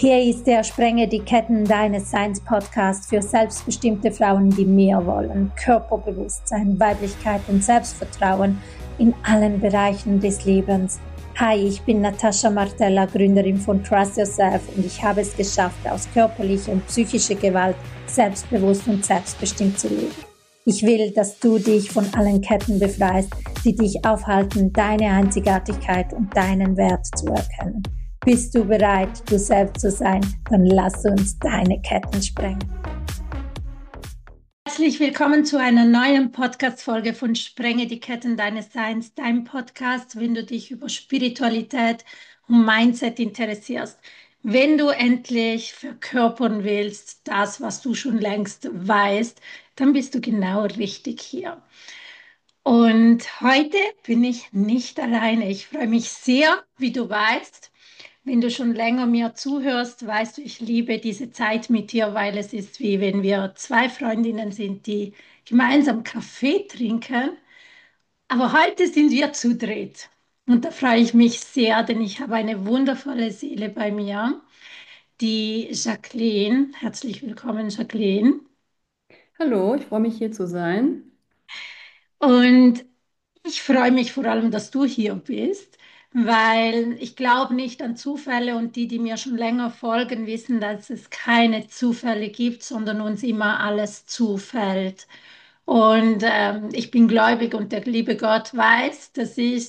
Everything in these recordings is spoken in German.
Hier ist der Sprenge die Ketten deines Seins Podcast für selbstbestimmte Frauen, die mehr wollen. Körperbewusstsein, Weiblichkeit und Selbstvertrauen in allen Bereichen des Lebens. Hi, ich bin Natascha Martella, Gründerin von Trust Yourself, und ich habe es geschafft, aus körperlicher und psychischer Gewalt selbstbewusst und selbstbestimmt zu leben. Ich will, dass du dich von allen Ketten befreist, die dich aufhalten, deine Einzigartigkeit und deinen Wert zu erkennen. Bist du bereit, du selbst zu sein? Dann lass uns deine Ketten sprengen. Herzlich willkommen zu einer neuen Podcast-Folge von Sprenge die Ketten deines Seins, dein Podcast, wenn du dich über Spiritualität und Mindset interessierst. Wenn du endlich verkörpern willst, das, was du schon längst weißt, dann bist du genau richtig hier. Und heute bin ich nicht alleine. Ich freue mich sehr, wie du weißt. Wenn du schon länger mir zuhörst, weißt du, ich liebe diese Zeit mit dir, weil es ist wie wenn wir zwei Freundinnen sind, die gemeinsam Kaffee trinken. Aber heute sind wir zu dritt. Und da freue ich mich sehr, denn ich habe eine wundervolle Seele bei mir, die Jacqueline. Herzlich willkommen, Jacqueline. Hallo, ich freue mich hier zu sein. Und ich freue mich vor allem, dass du hier bist, weil ich glaube nicht an Zufälle, und die, die mir schon länger folgen, wissen, dass es keine Zufälle gibt, sondern uns immer alles zufällt. Und ich bin gläubig, und der liebe Gott weiß, dass ich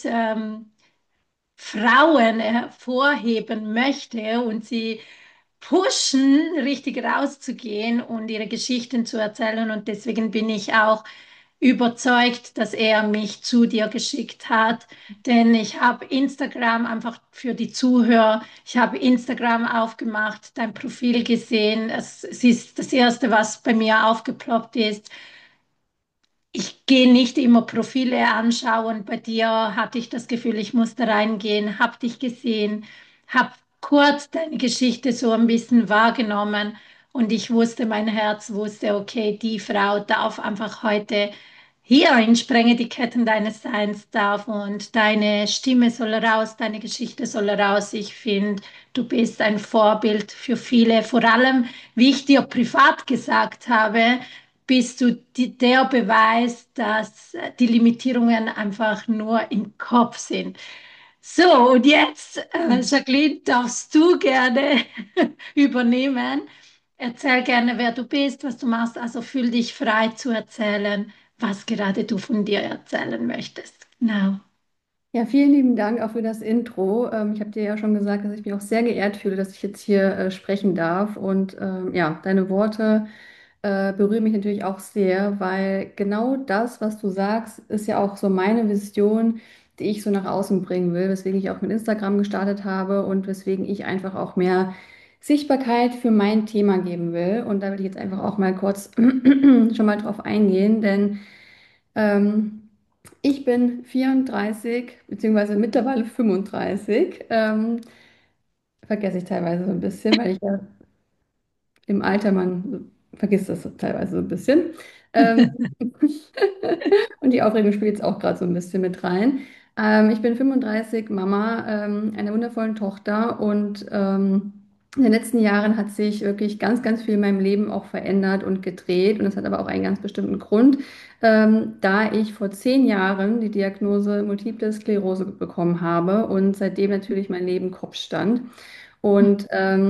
Frauen hervorheben möchte und sie pushen, richtig rauszugehen und ihre Geschichten zu erzählen. Und deswegen bin ich auch überzeugt, dass er mich zu dir geschickt hat. Denn ich habe Instagram, einfach für die Zuhörer, ich habe Instagram aufgemacht, dein Profil gesehen. Es ist das Erste, was bei mir aufgeploppt ist. Ich gehe nicht immer Profile anschauen. Bei dir hatte ich das Gefühl, ich musste reingehen, habe dich gesehen, habe kurz deine Geschichte so ein bisschen wahrgenommen, und ich wusste, mein Herz wusste, okay, die Frau darf einfach heute hier in Sprenge die Ketten deines Seins darf, und deine Stimme soll raus, deine Geschichte soll raus. Ich finde, du bist ein Vorbild für viele, vor allem, wie ich dir privat gesagt habe, bist du der Beweis, dass die Limitierungen einfach nur im Kopf sind. So, und jetzt, Jacqueline, darfst du gerne übernehmen. Erzähl gerne, wer du bist, was du machst. Also fühl dich frei zu erzählen, was gerade du von dir erzählen möchtest. Genau. Ja, vielen lieben Dank auch für das Intro. Ich habe dir ja schon gesagt, dass ich mich auch sehr geehrt fühle, dass ich jetzt hier sprechen darf. Und ja, deine Worte berühren mich natürlich auch sehr, weil genau das, was du sagst, ist ja auch so meine Vision, die ich so nach außen bringen will, weswegen ich auch mit Instagram gestartet habe und weswegen ich einfach auch mehr Sichtbarkeit für mein Thema geben will. Und da will ich jetzt einfach auch mal kurz schon mal drauf eingehen, denn ich bin 34, beziehungsweise mittlerweile 35. Vergesse ich teilweise so ein bisschen, weil ich ja im Alter, man vergisst das teilweise so ein bisschen. Ähm, und die Aufregung spielt jetzt auch gerade so ein bisschen mit rein. Ich bin 35, Mama einer wundervollen Tochter, und in den letzten Jahren hat sich wirklich ganz, ganz viel in meinem Leben auch verändert und gedreht, und das hat aber auch einen ganz bestimmten Grund, da ich vor 10 Jahren die Diagnose Multiple Sklerose bekommen habe und seitdem natürlich mein Leben Kopf stand. Und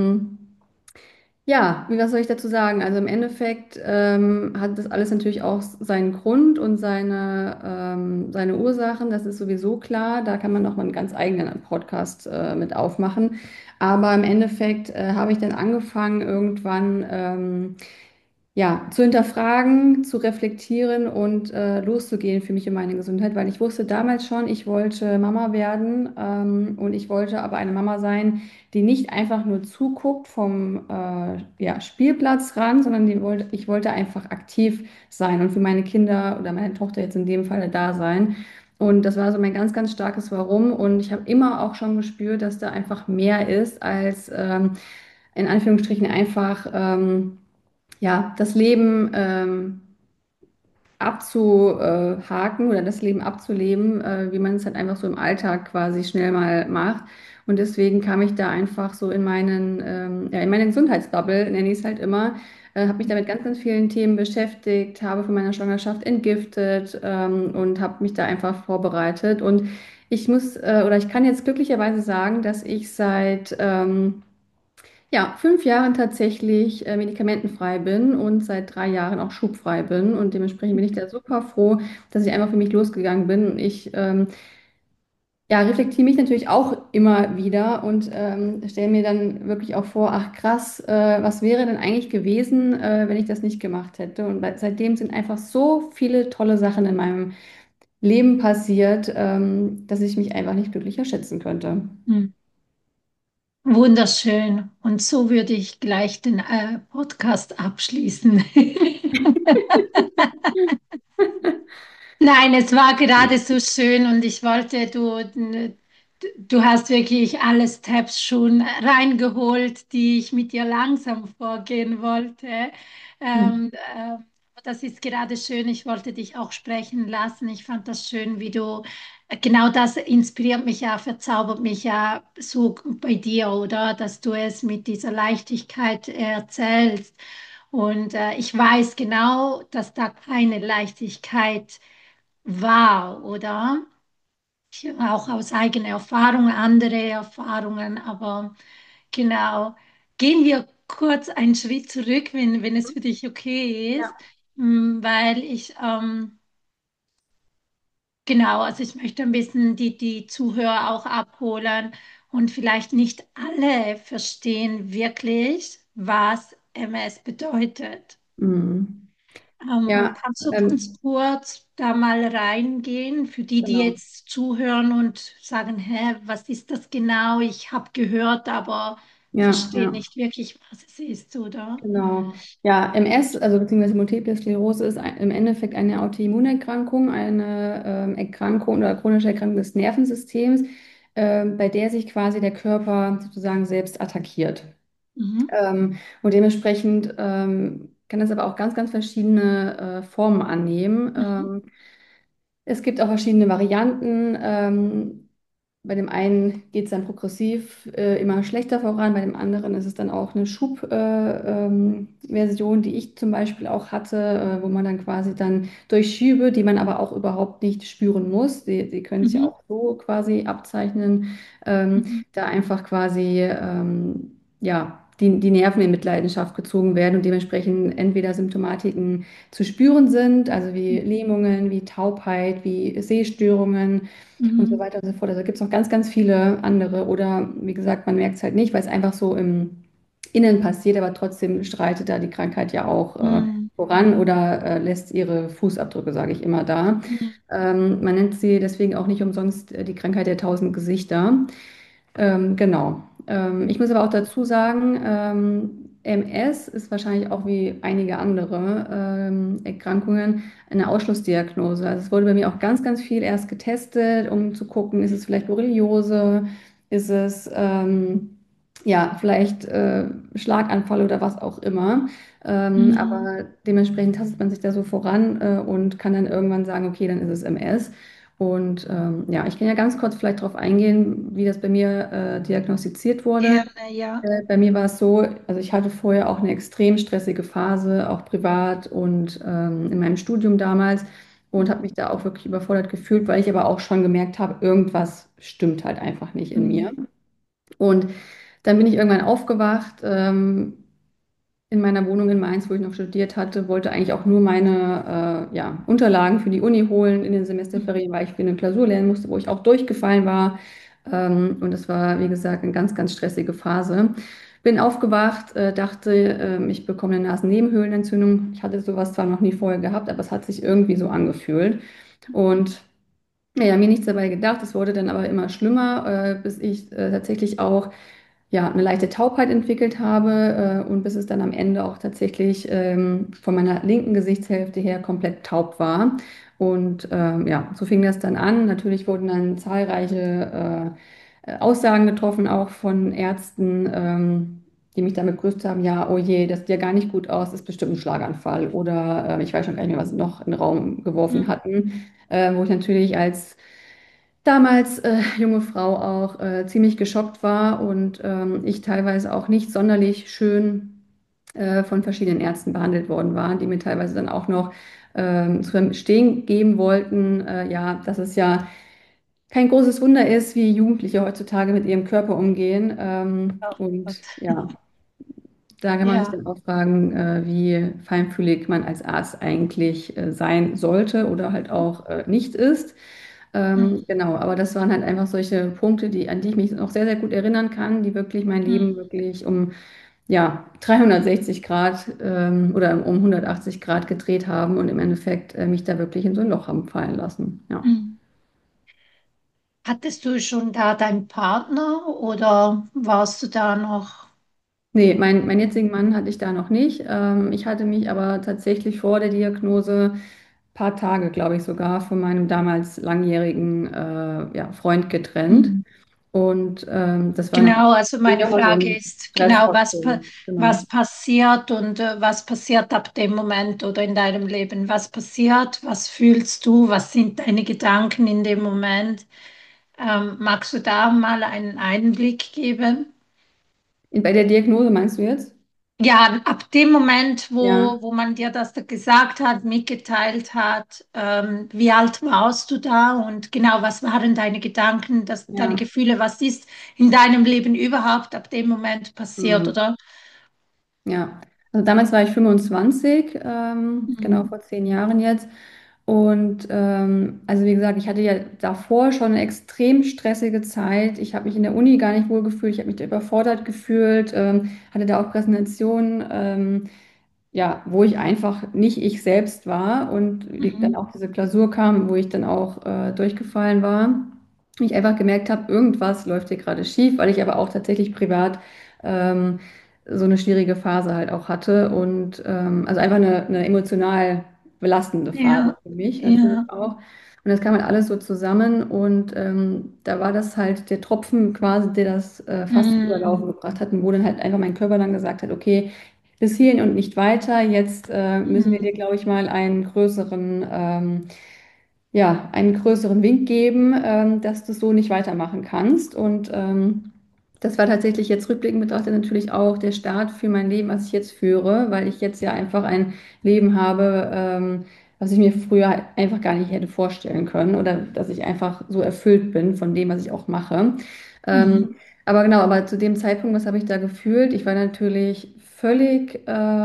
ja, was soll ich dazu sagen? Also im Endeffekt hat das alles natürlich auch seinen Grund und seine Ursachen. Das ist sowieso klar. Da kann man noch mal einen ganz eigenen Podcast mit aufmachen. Aber im Endeffekt habe ich dann angefangen, irgendwann ja, zu hinterfragen, zu reflektieren und loszugehen für mich und meine Gesundheit, weil ich wusste damals schon, ich wollte Mama werden, und ich wollte aber eine Mama sein, die nicht einfach nur zuguckt vom ja, Spielplatz ran, sondern ich wollte einfach aktiv sein und für meine Kinder oder meine Tochter jetzt in dem Falle da sein. Und das war so mein ganz, ganz starkes Warum. Und ich habe immer auch schon gespürt, dass da einfach mehr ist als in Anführungsstrichen einfach ja, das Leben abzuhaken oder das Leben abzuleben, wie man es halt einfach so im Alltag quasi schnell mal macht. Und deswegen kam ich da einfach so ja, in meine Gesundheitsbubble, nenne ich es halt immer, habe mich da mit ganz, ganz vielen Themen beschäftigt, habe von meiner Schwangerschaft entgiftet, und habe mich da einfach vorbereitet. Und oder ich kann jetzt glücklicherweise sagen, dass ich seit ja, 5 Jahren tatsächlich medikamentenfrei bin und seit 3 Jahren auch schubfrei bin. Und dementsprechend bin ich da super froh, dass ich einfach für mich losgegangen bin. Und ich ja, reflektiere mich natürlich auch immer wieder und stelle mir dann wirklich auch vor, ach krass, was wäre denn eigentlich gewesen, wenn ich das nicht gemacht hätte? Und seitdem sind einfach so viele tolle Sachen in meinem Leben passiert, dass ich mich einfach nicht glücklicher schätzen könnte. Hm. Wunderschön. Und so würde ich gleich den Podcast abschließen. Nein, es war gerade so schön und ich wollte, du hast wirklich alle Steps schon reingeholt, die ich mit dir langsam vorgehen wollte. Mhm. Ähm, äh, Das ist gerade schön. Ich wollte dich auch sprechen lassen. Ich fand das schön, wie du, genau das inspiriert mich ja, verzaubert mich ja so bei dir, oder? Dass du es mit dieser Leichtigkeit erzählst. Und ich weiß genau, dass da keine Leichtigkeit war, oder? Ich, auch aus eigener Erfahrung, andere Erfahrungen, aber genau. Gehen wir kurz einen Schritt zurück, wenn es für dich okay ist, Ja. weil ich, genau, also ich möchte ein bisschen die Zuhörer auch abholen und vielleicht nicht alle verstehen wirklich, was MS bedeutet. Mhm. Ja, Kannst du ganz kurz da mal reingehen für die, die genau. jetzt zuhören und sagen, hä, was ist das genau? Ich habe gehört, aber Ja, verstehe ja. nicht wirklich, was es ist, oder? Genau. Ja, MS, also beziehungsweise Multiple Sklerose, ist im Endeffekt eine Autoimmunerkrankung, eine Erkrankung oder chronische Erkrankung des Nervensystems, bei der sich quasi der Körper sozusagen selbst attackiert. Mhm. Und dementsprechend kann es aber auch ganz, ganz verschiedene Formen annehmen. Mhm. Es gibt auch verschiedene Varianten. Bei dem einen geht es dann progressiv immer schlechter voran, bei dem anderen ist es dann auch eine Schubversion, die ich zum Beispiel auch hatte, wo man dann quasi dann durch Schübe, die man aber auch überhaupt nicht spüren muss, die können sich ja Mhm. auch so quasi abzeichnen, Mhm. da einfach quasi ja, die Nerven in Mitleidenschaft gezogen werden und dementsprechend entweder Symptomatiken zu spüren sind, also wie Lähmungen, wie Taubheit, wie Sehstörungen und so Mhm. weiter und so fort. Also gibt es noch ganz, ganz viele andere. Oder wie gesagt, man merkt es halt nicht, weil es einfach so im Innen passiert, aber trotzdem streitet da die Krankheit ja auch Mhm. voran oder lässt ihre Fußabdrücke, sage ich immer, da. Mhm. Man nennt sie deswegen auch nicht umsonst die Krankheit der 1000 Gesichter. Genau. Ich muss aber auch dazu sagen, MS ist wahrscheinlich auch wie einige andere Erkrankungen eine Ausschlussdiagnose. Also es wurde bei mir auch ganz, ganz viel erst getestet, um zu gucken, ist es vielleicht Borreliose, ist es ja vielleicht Schlaganfall oder was auch immer. Mhm. Aber dementsprechend tastet man sich da so voran und kann dann irgendwann sagen, okay, dann ist es MS. Und ja, ich kann ja ganz kurz vielleicht darauf eingehen, wie das bei mir diagnostiziert wurde. Gerne, ja. Bei mir war es so, also ich hatte vorher auch eine extrem stressige Phase, auch privat und in meinem Studium damals und habe mich da auch wirklich überfordert gefühlt, weil ich aber auch schon gemerkt habe, irgendwas stimmt halt einfach nicht in mir. Mhm. Und dann bin ich irgendwann aufgewacht, in meiner Wohnung in Mainz, wo ich noch studiert hatte, wollte eigentlich auch nur meine ja, Unterlagen für die Uni holen in den Semesterferien, weil ich für eine Klausur lernen musste, wo ich auch durchgefallen war. Und es war, wie gesagt, eine ganz, ganz stressige Phase. Bin aufgewacht, dachte, ich bekomme eine Nasennebenhöhlenentzündung. Ich hatte sowas zwar noch nie vorher gehabt, aber es hat sich irgendwie so angefühlt. Und naja, mir nichts dabei gedacht. Es wurde dann aber immer schlimmer, bis ich tatsächlich auch ja, eine leichte Taubheit entwickelt habe und bis es dann am Ende auch tatsächlich von meiner linken Gesichtshälfte her komplett taub war. Und ja, so fing das dann an. Natürlich wurden dann zahlreiche Aussagen getroffen, auch von Ärzten, die mich damit begrüßt haben, ja, oh je, das sieht ja gar nicht gut aus, das ist bestimmt ein Schlaganfall. Oder ich weiß schon gar nicht mehr, was sie noch in den Raum geworfen Mhm. hatten, wo ich natürlich als damals junge Frau auch ziemlich geschockt war und ich teilweise auch nicht sonderlich schön von verschiedenen Ärzten behandelt worden war, die mir teilweise dann auch noch zu verstehen geben wollten, ja, dass es ja kein großes Wunder ist, wie Jugendliche heutzutage mit ihrem Körper umgehen. Oh Und Gott. ja, da kann man sich Ja. dann auch fragen, wie feinfühlig man als Arzt eigentlich sein sollte oder halt auch nicht ist. Mhm. Genau, aber das waren halt einfach solche Punkte, an die ich mich noch sehr, sehr gut erinnern kann, die wirklich mein Leben Mhm. wirklich um ja, 360 Grad oder um 180 Grad gedreht haben und im Endeffekt mich da wirklich in so ein Loch haben fallen lassen. Ja. Mhm. Hattest du schon da deinen Partner oder warst du da noch? Nee, mein jetzigen Mann hatte ich da noch nicht. Ich hatte mich aber tatsächlich vor der Diagnose paar Tage, glaube ich, sogar von meinem damals langjährigen ja, Freund getrennt. Mhm. Und das war Genau, natürlich also meine nochmal so Frage ein ist genau, Stressfaktor. Genau. was passiert und was passiert ab dem Moment oder in deinem Leben? Was passiert? Was fühlst du? Was sind deine Gedanken in dem Moment? Magst du da mal einen Einblick geben? Bei der Diagnose meinst du jetzt? Ja, ab dem Moment, Ja, wo man dir das da gesagt hat, mitgeteilt hat, wie alt warst du da und genau, was waren deine Gedanken, deine ja. Gefühle, was ist in deinem Leben überhaupt ab dem Moment passiert, Hm. oder? Ja, also damals war ich 25, genau Mhm. vor 10 Jahren jetzt. Und also wie gesagt, ich hatte ja davor schon eine extrem stressige Zeit. Ich habe mich in der Uni gar nicht wohl gefühlt, ich habe mich da überfordert gefühlt, hatte da auch Präsentationen, ja, wo ich einfach nicht ich selbst war und wie dann Mhm. auch diese Klausur kam, wo ich dann auch durchgefallen war. Ich einfach gemerkt habe, irgendwas läuft hier gerade schief, weil ich aber auch tatsächlich privat ähm, so eine schwierige Phase halt auch hatte und also einfach eine emotional belastende Phase Ja, für mich natürlich ja. auch. Und das kam halt alles so zusammen und da war das halt der Tropfen quasi, der das fast zum Überlaufen Mhm. gebracht hat und wo dann halt einfach mein Körper dann gesagt hat, okay, bis hierhin und nicht weiter. Jetzt müssen wir dir, Mhm. glaube ich, mal ja, einen größeren Wink geben, dass du so nicht weitermachen kannst. Und das war tatsächlich jetzt rückblickend betrachtet natürlich auch der Start für mein Leben, was ich jetzt führe, weil ich jetzt ja einfach ein Leben habe, was ich mir früher einfach gar nicht hätte vorstellen können oder dass ich einfach so erfüllt bin von dem, was ich auch mache. Ähm, Mhm. aber genau, aber zu dem Zeitpunkt, was habe ich da gefühlt? Ich war natürlich völlig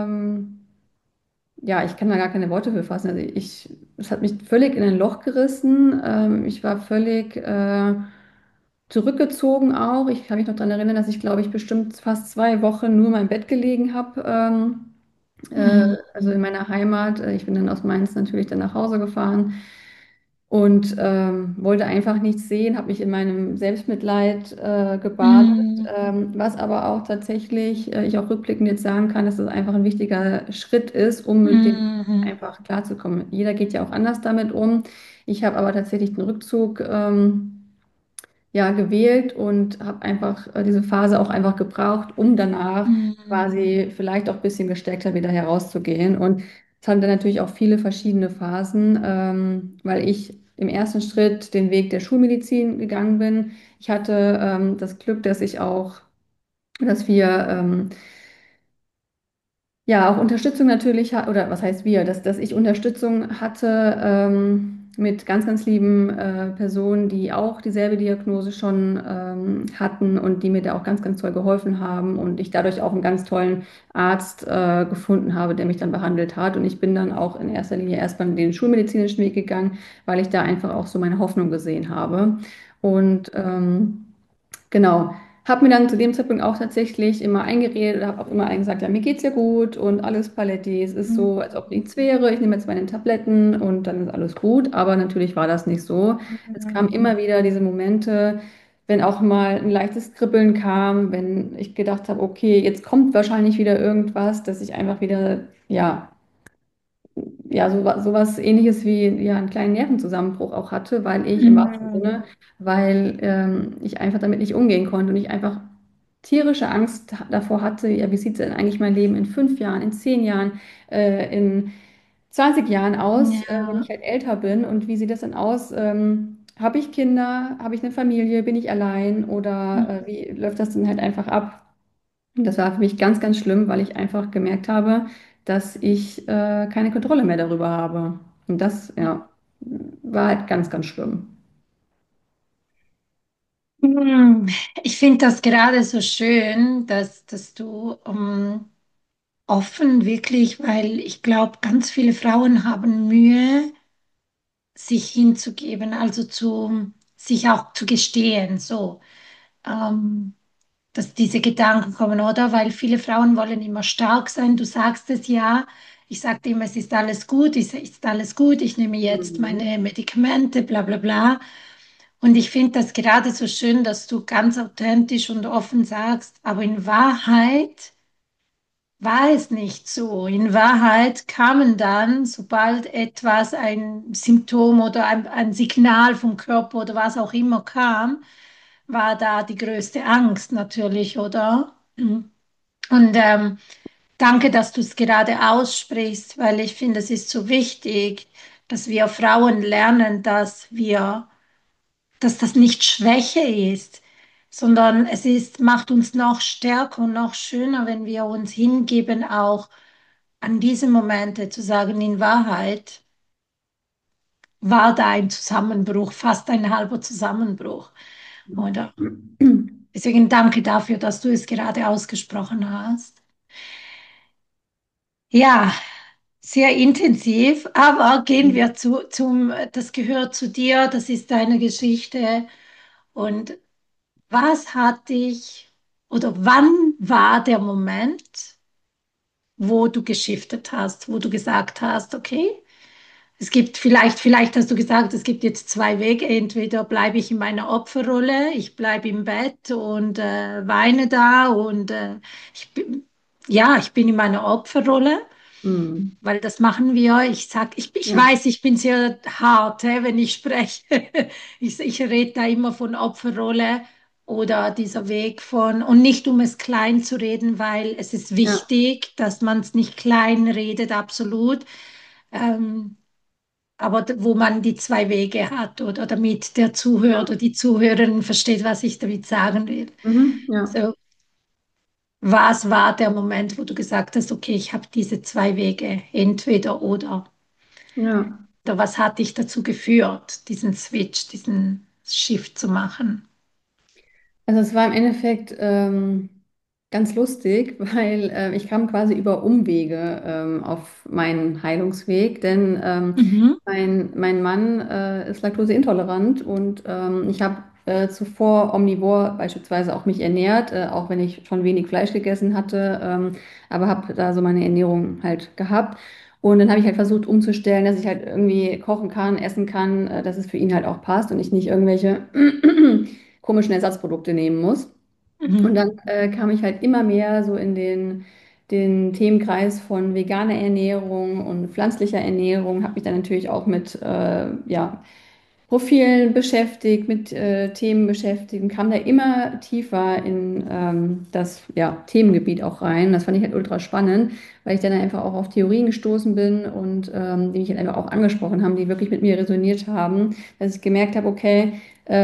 ja, ich kann da gar keine Worte für fassen. Es hat mich völlig in ein Loch gerissen. Ich war völlig zurückgezogen auch. Ich kann mich noch daran erinnern, dass ich, glaube ich, bestimmt fast 2 Wochen nur in meinem Bett gelegen habe. Mhm. Also in meiner Heimat. Ich bin dann aus Mainz natürlich dann nach Hause gefahren und wollte einfach nichts sehen, habe mich in meinem Selbstmitleid gebadet, Mhm. was aber auch tatsächlich ich auch rückblickend jetzt sagen kann, dass es einfach ein wichtiger Schritt ist, um mit dem Mhm. einfach klarzukommen. Jeder geht ja auch anders damit um. Ich habe aber tatsächlich den Rückzug ja, gewählt und habe einfach diese Phase auch einfach gebraucht, um danach Mhm. quasi vielleicht auch ein bisschen gestärkter wieder herauszugehen. Und es haben dann natürlich auch viele verschiedene Phasen, weil ich im ersten Schritt den Weg der Schulmedizin gegangen bin. Ich hatte das Glück, dass wir ja, auch Unterstützung natürlich, oder was heißt wir, dass ich Unterstützung hatte mit ganz, ganz lieben Personen, die auch dieselbe Diagnose schon hatten und die mir da auch ganz, ganz toll geholfen haben und ich dadurch auch einen ganz tollen Arzt gefunden habe, der mich dann behandelt hat. Und ich bin dann auch in erster Linie erstmal den schulmedizinischen Weg gegangen, weil ich da einfach auch so meine Hoffnung gesehen habe. Und genau. Habe mir dann zu dem Zeitpunkt auch tatsächlich immer eingeredet, habe auch immer allen gesagt, ja, mir geht's ja gut und alles Paletti. Es ist so, als ob nichts wäre. Ich nehme jetzt meine Tabletten und dann ist alles gut. Aber natürlich war das nicht so. Es kamen immer wieder diese Momente, wenn auch mal ein leichtes Kribbeln kam, wenn ich gedacht habe, okay, jetzt kommt wahrscheinlich wieder irgendwas, dass ich einfach wieder, ja, sowas Ähnliches wie ja, einen kleinen Nervenzusammenbruch auch hatte, weil ich im wahrsten Mhm. Sinne, weil ich einfach damit nicht umgehen konnte und ich einfach tierische Angst davor hatte, ja, wie sieht denn eigentlich mein Leben in 5 Jahren, in 10 Jahren, in 20 Jahren aus, wenn Ja. ich halt älter bin und wie sieht das dann aus? Habe ich Kinder? Habe ich eine Familie? Bin ich allein? Oder wie läuft das dann halt einfach ab? Und das war für mich ganz, ganz schlimm, weil ich einfach gemerkt habe, dass ich keine Kontrolle mehr darüber habe. Und das, ja, war halt ganz, ganz schlimm. Hm, Ich finde das gerade so schön, dass du offen wirklich, weil ich glaube, ganz viele Frauen haben Mühe, sich hinzugeben, also sich auch zu gestehen, so, ähm, dass diese Gedanken kommen, oder? Weil viele Frauen wollen immer stark sein. Du sagst es ja. Ich sagte immer, es ist alles gut, es ist alles gut, ich nehme jetzt Mhm. meine Medikamente, bla bla bla. Und ich finde das gerade so schön, dass du ganz authentisch und offen sagst, aber in Wahrheit war es nicht so. In Wahrheit kamen dann, sobald etwas, ein Symptom oder ein Signal vom Körper oder was auch immer kam, war da die größte Angst natürlich, oder? Und danke, dass du es gerade aussprichst, weil ich finde, es ist so wichtig, dass wir Frauen lernen, dass das nicht Schwäche ist, sondern es ist, macht uns noch stärker und noch schöner, wenn wir uns hingeben, auch an diese Momente zu sagen, in Wahrheit war da ein Zusammenbruch, fast ein halber Zusammenbruch, oder? Deswegen danke dafür, dass du es gerade ausgesprochen hast. Ja, sehr intensiv, aber gehen wir das gehört zu dir, das ist deine Geschichte. Und was hat dich oder wann war der Moment, wo du geschiftet hast, wo du gesagt hast, okay, es gibt vielleicht hast du gesagt, es gibt jetzt zwei Wege. Entweder bleibe ich in meiner Opferrolle, ich bleibe im Bett und weine da und ich bin in meiner Opferrolle. Mhm. Weil das machen wir. Ich Ja, weiß, ich bin sehr hart, wenn ich spreche. Ich rede da immer von Opferrolle oder dieser Weg von, und nicht um es klein zu reden, weil es ist ja, wichtig, dass man es nicht klein redet, absolut. Ähm, aber wo man die zwei Wege hat oder damit der Zuhörer oder ja. die Zuhörerin versteht, was ich damit sagen will. Mhm. Ja, So, was war der Moment, wo du gesagt hast, okay, ich habe diese zwei Wege, entweder oder? ja. Oder was hat dich dazu geführt, diesen Switch, diesen Shift zu machen? Also es war im Endeffekt ganz lustig, weil ich kam quasi über Umwege auf meinen Heilungsweg, denn Mhm. mein Mann ist laktoseintolerant und ich habe zuvor omnivor beispielsweise auch mich ernährt, auch wenn ich schon wenig Fleisch gegessen hatte, aber habe da so meine Ernährung halt gehabt. Und dann habe ich halt versucht umzustellen, dass ich halt irgendwie kochen kann, essen kann, dass es für ihn halt auch passt und ich nicht irgendwelche komischen Ersatzprodukte nehmen muss. Und Mhm. dann kam ich halt immer mehr so in den Themenkreis von veganer Ernährung und pflanzlicher Ernährung, habe mich dann natürlich auch mit ja, Profilen beschäftigt, mit Themen beschäftigt und kam da immer tiefer in das ja, Themengebiet auch rein. Das fand ich halt ultra spannend, weil ich dann einfach auch auf Theorien gestoßen bin und die mich halt einfach auch angesprochen haben, die wirklich mit mir resoniert haben, dass ich gemerkt habe, okay,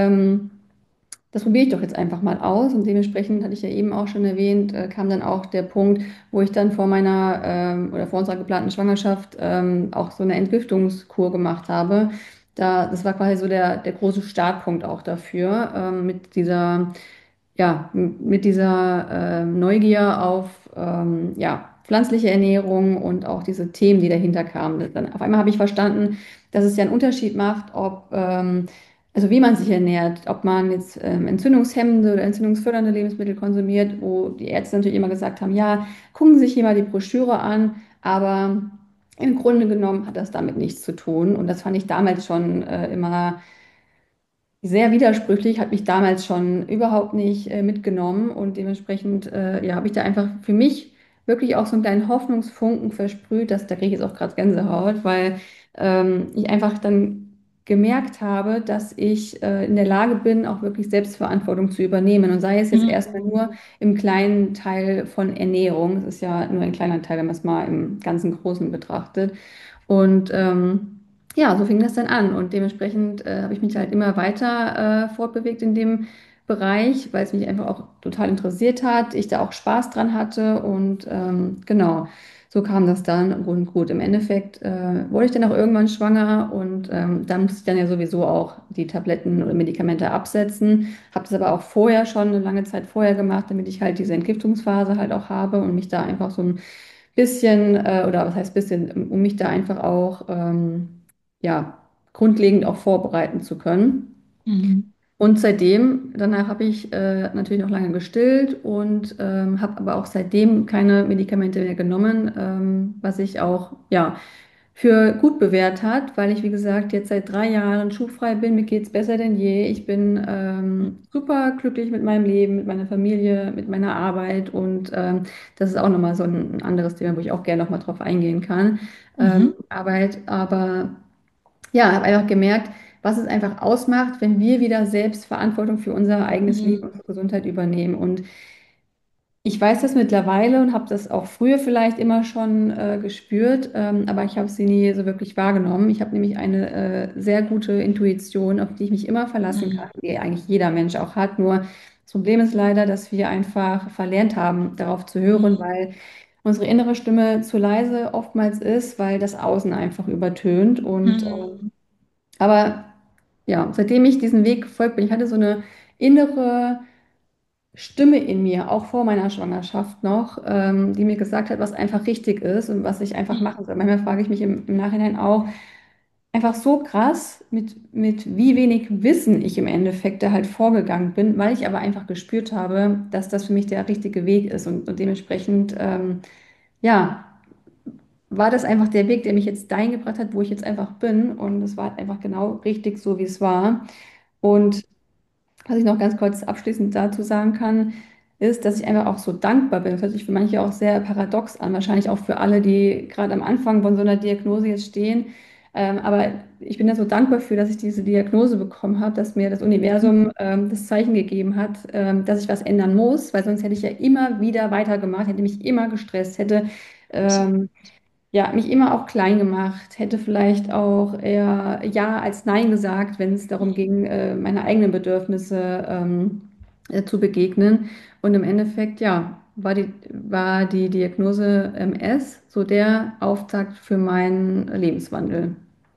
das probiere ich doch jetzt einfach mal aus. Und dementsprechend hatte ich ja eben auch schon erwähnt, kam dann auch der Punkt, wo ich dann vor meiner oder vor unserer geplanten Schwangerschaft auch so eine Entgiftungskur gemacht habe. Das war quasi so der große Startpunkt auch dafür, mit dieser Neugier auf ja, pflanzliche Ernährung und auch diese Themen, die dahinter kamen. Dann auf einmal habe ich verstanden, dass es ja einen Unterschied macht, also wie man sich ernährt, ob man jetzt entzündungshemmende oder entzündungsfördernde Lebensmittel konsumiert, wo die Ärzte natürlich immer gesagt haben, ja, gucken Sie sich hier mal die Broschüre an, aber im Grunde genommen hat das damit nichts zu tun. Und das fand ich damals schon immer sehr widersprüchlich, hat mich damals schon überhaupt nicht mitgenommen und dementsprechend ja, habe ich da einfach für mich wirklich auch so einen kleinen Hoffnungsfunken versprüht, da kriege ich jetzt auch gerade Gänsehaut, weil ich einfach dann gemerkt habe, dass ich in der Lage bin, auch wirklich Selbstverantwortung zu übernehmen. Und sei es jetzt erstmal Mhm. nur im kleinen Teil von Ernährung. Es ist ja nur ein kleiner Teil, wenn man es mal im ganzen Großen betrachtet. Und ja, so fing das dann an. Und dementsprechend habe ich mich halt immer weiter fortbewegt in dem Bereich, weil es mich einfach auch total interessiert hat, ich da auch Spaß dran hatte. Und genau, so kam das dann. Und gut, im Endeffekt wurde ich dann auch irgendwann schwanger und dann musste ich dann ja sowieso auch die Tabletten oder Medikamente absetzen. Habe das aber auch vorher schon eine lange Zeit vorher gemacht, damit ich halt diese Entgiftungsphase halt auch habe und mich da einfach so ein bisschen, oder was heißt bisschen, um mich da einfach auch, ja, grundlegend auch vorbereiten zu können. Mhm. Und seitdem, danach habe ich natürlich noch lange gestillt und habe aber auch seitdem keine Medikamente mehr genommen, was ich auch, ja, für gut bewährt hat, weil ich, wie gesagt, jetzt seit 3 Jahren schulfrei bin. Mir geht es besser denn je. Ich bin super glücklich mit meinem Leben, mit meiner Familie, mit meiner Arbeit und das ist auch nochmal so ein anderes Thema, wo ich auch gerne nochmal drauf eingehen kann. Mhm. Arbeit, aber ja, habe einfach gemerkt, was es einfach ausmacht, wenn wir wieder selbst Verantwortung für unser eigenes Leben und Mhm. unsere Gesundheit übernehmen. Und ich weiß das mittlerweile und habe das auch früher vielleicht immer schon gespürt, aber ich habe sie nie so wirklich wahrgenommen. Ich habe nämlich eine sehr gute Intuition, auf die ich mich immer verlassen kann, Mhm. die eigentlich jeder Mensch auch hat. Nur das Problem ist leider, dass wir einfach verlernt haben, darauf zu hören, Mhm. weil unsere innere Stimme zu leise oftmals ist, weil das Außen einfach übertönt. Und Mhm. aber ja, seitdem ich diesen Weg gefolgt bin, ich hatte so eine innere Stimme in mir, auch vor meiner Schwangerschaft noch, die mir gesagt hat, was einfach richtig ist und was ich einfach Mhm. machen soll. Manchmal frage ich mich im Nachhinein auch, einfach so krass, mit wie wenig Wissen ich im Endeffekt da halt vorgegangen bin, weil ich aber einfach gespürt habe, dass das für mich der richtige Weg ist. Und dementsprechend, ja, war das einfach der Weg, der mich jetzt dahin gebracht hat, wo ich jetzt einfach bin. Und es war einfach genau richtig so, wie es war. Und was ich noch ganz kurz abschließend dazu sagen kann, ist, dass ich einfach auch so dankbar bin. Das hört sich für manche auch sehr paradox an, wahrscheinlich auch für alle, die gerade am Anfang von so einer Diagnose jetzt stehen. Aber ich bin da so dankbar für, dass ich diese Diagnose bekommen habe, dass mir das Universum das Zeichen gegeben hat, dass ich was ändern muss, weil sonst hätte ich ja immer wieder weitergemacht, hätte mich immer gestresst, hätte ähm, ja, mich immer auch klein gemacht, hätte vielleicht auch eher Ja als Nein gesagt, wenn es darum ging, meine eigenen Bedürfnisse zu begegnen. Und im Endeffekt, ja, war die Diagnose MS so der Auftakt für meinen Lebenswandel.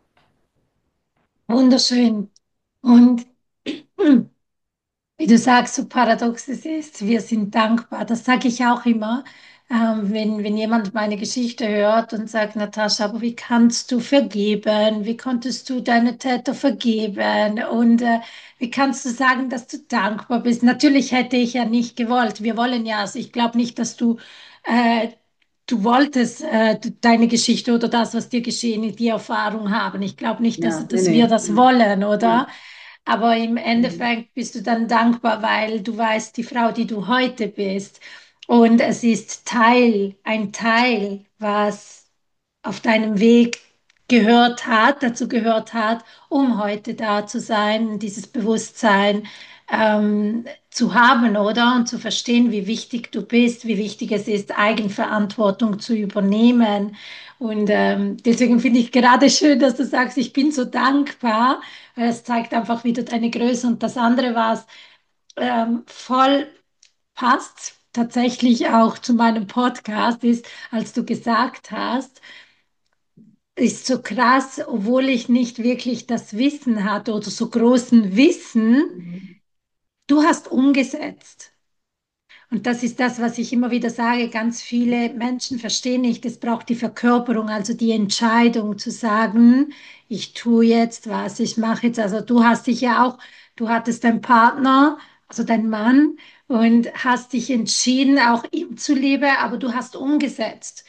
Wunderschön. Und wie du sagst, so paradox es ist, wir sind dankbar. Das sage ich auch immer, wenn jemand meine Geschichte hört und sagt, Natascha, aber wie kannst du vergeben? Wie konntest du deine Täter vergeben? Und wie kannst du sagen, dass du dankbar bist? Natürlich hätte ich ja nicht gewollt. Wir wollen ja, also ich glaube nicht, dass äh, du wolltest deine Geschichte oder das, was dir geschehen ist, die Erfahrung haben. Ich glaube nicht, Ja, nee, dass wir nee. das wollen, Ja. oder? Aber im Mhm. Endeffekt bist du dann dankbar, weil du weißt, die Frau, die du heute bist. Und es ist ein Teil, was auf deinem Weg dazu gehört hat, um heute da zu sein, dieses Bewusstsein zu haben, oder? Und zu verstehen, wie wichtig du bist, wie wichtig es ist, Eigenverantwortung zu übernehmen. Und deswegen finde ich gerade schön, dass du sagst, ich bin so dankbar, weil es zeigt einfach wieder deine Größe. Und das andere, was voll passt, tatsächlich auch zu meinem Podcast, ist, als du gesagt hast, ist so krass, obwohl ich nicht wirklich das Wissen hatte oder so großen Wissen, Mhm. du hast umgesetzt. Und das ist das, was ich immer wieder sage. Ganz viele Menschen verstehen nicht, es braucht die Verkörperung, also die Entscheidung zu sagen, ich tue jetzt was, ich mache jetzt. Also du hast dich ja auch, du hattest deinen Partner, also deinen Mann, und hast dich entschieden, auch ihm zuliebe, aber du hast umgesetzt.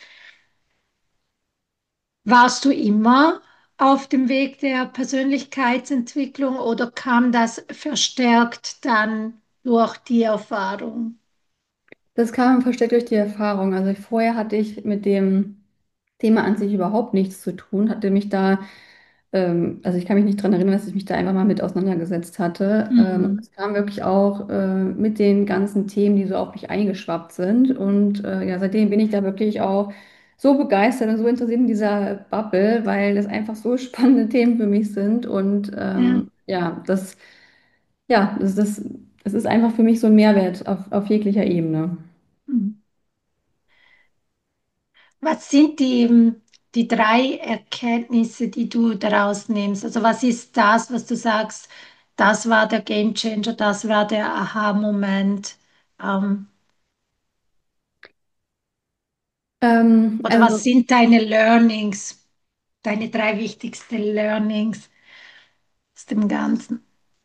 Warst du immer auf dem Weg der Persönlichkeitsentwicklung oder kam das verstärkt dann durch die Erfahrung? Das kam versteckt durch die Erfahrung. Also vorher hatte ich mit dem Thema an sich überhaupt nichts zu tun, hatte mich da Also ich kann mich nicht daran erinnern, dass ich mich da einfach mal mit auseinandergesetzt hatte. Mhm. Es kam wirklich auch mit den ganzen Themen, die so auf mich eingeschwappt sind. Und ja, seitdem bin ich da wirklich auch so begeistert und so interessiert in dieser Bubble, weil das einfach so spannende Themen für mich sind. Und Ja. ja, das ist einfach für mich so ein Mehrwert auf jeglicher Ebene. Mhm. Was sind die drei Erkenntnisse, die du daraus nimmst? Also was ist das, was du sagst, das war der Gamechanger, das war der Aha-Moment? Ähm, oder was Also, sind deine Learnings, deine drei wichtigsten Learnings aus dem Ganzen?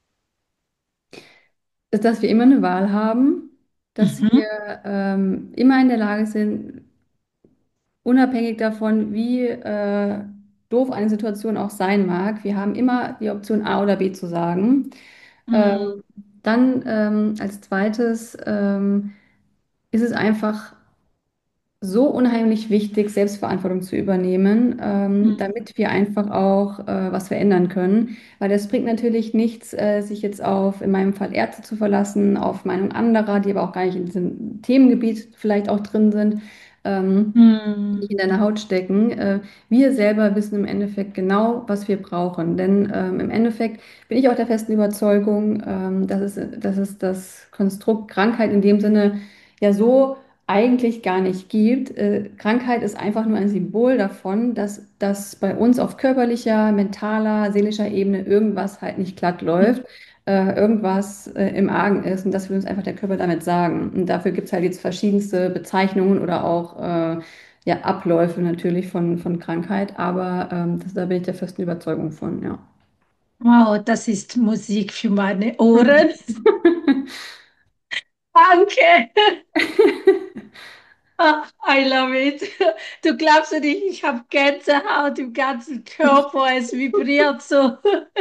dass wir immer eine Wahl haben, dass wir Mhm. immer in der Lage sind, unabhängig davon, wie doof eine Situation auch sein mag, wir haben immer die Option A oder B zu sagen. Mhm. Ähm, Dann als zweites ist es einfach so unheimlich wichtig, Selbstverantwortung zu übernehmen, Mhm. damit wir einfach auch was verändern können. Weil das bringt natürlich nichts, sich jetzt auf, in meinem Fall Ärzte zu verlassen, auf Meinung anderer, die aber auch gar nicht in diesem Themengebiet vielleicht auch drin sind. Die nicht Mhm. in deiner Haut stecken. Wir selber wissen im Endeffekt genau, was wir brauchen. Denn im Endeffekt bin ich auch der festen Überzeugung, dass es das Konstrukt Krankheit in dem Sinne ja so eigentlich gar nicht gibt. Krankheit ist einfach nur ein Symbol davon, dass bei uns auf körperlicher, mentaler, seelischer Ebene irgendwas halt nicht glatt läuft. Irgendwas im Argen ist und das will uns einfach der Körper damit sagen. Und dafür gibt es halt jetzt verschiedenste Bezeichnungen oder auch ja, Abläufe natürlich von Krankheit, aber da bin ich der festen Überzeugung von, ja. Wow, das ist Musik für meine Ohren. Danke. Ah, I love it. Du glaubst ja nicht, ich habe Gänsehaut im ganzen Körper, es vibriert so,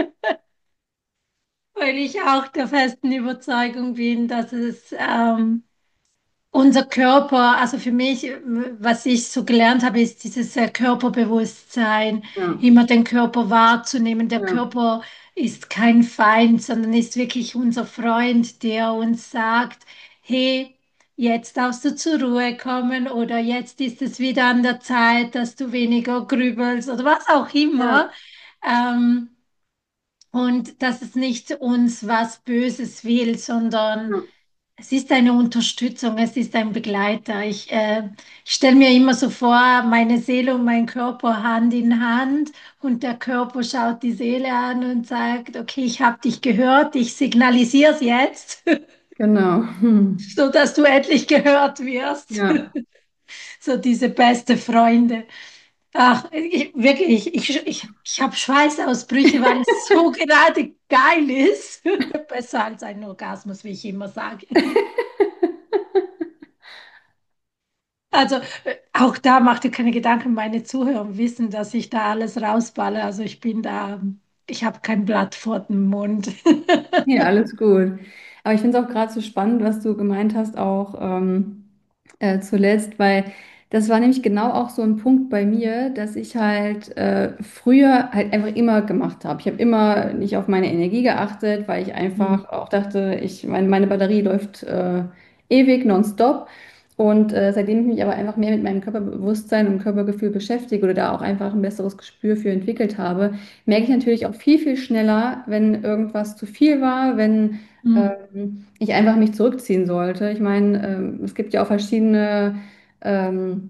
weil ich auch der festen Überzeugung bin, dass es unser Körper, also für mich, was ich so gelernt habe, ist dieses Körperbewusstsein, Ja, immer den Körper wahrzunehmen. Der ja, Körper ist kein Feind, sondern ist wirklich unser Freund, der uns sagt, hey, jetzt darfst du zur Ruhe kommen oder jetzt ist es wieder an der Zeit, dass du weniger grübelst oder was auch immer. ja, Ähm, und dass es nicht uns was Böses will, sondern ja, es ist eine Unterstützung, es ist ein Begleiter. Ich stelle mir immer so vor, meine Seele und mein Körper Hand in Hand und der Körper schaut die Seele an und sagt, okay, ich habe dich gehört, ich signalisiere es jetzt, genau. so dass du endlich gehört wirst. Ja, So diese beste Freunde. Ach, ich habe Schweißausbrüche, weil es so gerade geil ist. Besser als ein Orgasmus, wie ich immer sage. Also auch da mach dir keine Gedanken, meine Zuhörer wissen, dass ich da alles rausballe. Also ich bin da, ich habe kein Blatt vor dem Mund. ja, alles gut. Aber ich finde es auch gerade so spannend, was du gemeint hast, auch zuletzt, weil das war nämlich genau auch so ein Punkt bei mir, dass ich halt früher halt einfach immer gemacht habe. Ich habe immer nicht auf meine Energie geachtet, weil ich Hm, einfach auch dachte, meine Batterie läuft ewig, nonstop. Und seitdem ich mich aber einfach mehr mit meinem Körperbewusstsein und Körpergefühl beschäftige oder da auch einfach ein besseres Gespür für entwickelt habe, merke ich natürlich auch viel, viel schneller, wenn irgendwas zu viel war, wenn hm, ich einfach mich zurückziehen sollte. Ich meine, es gibt ja auch verschiedene, ähm,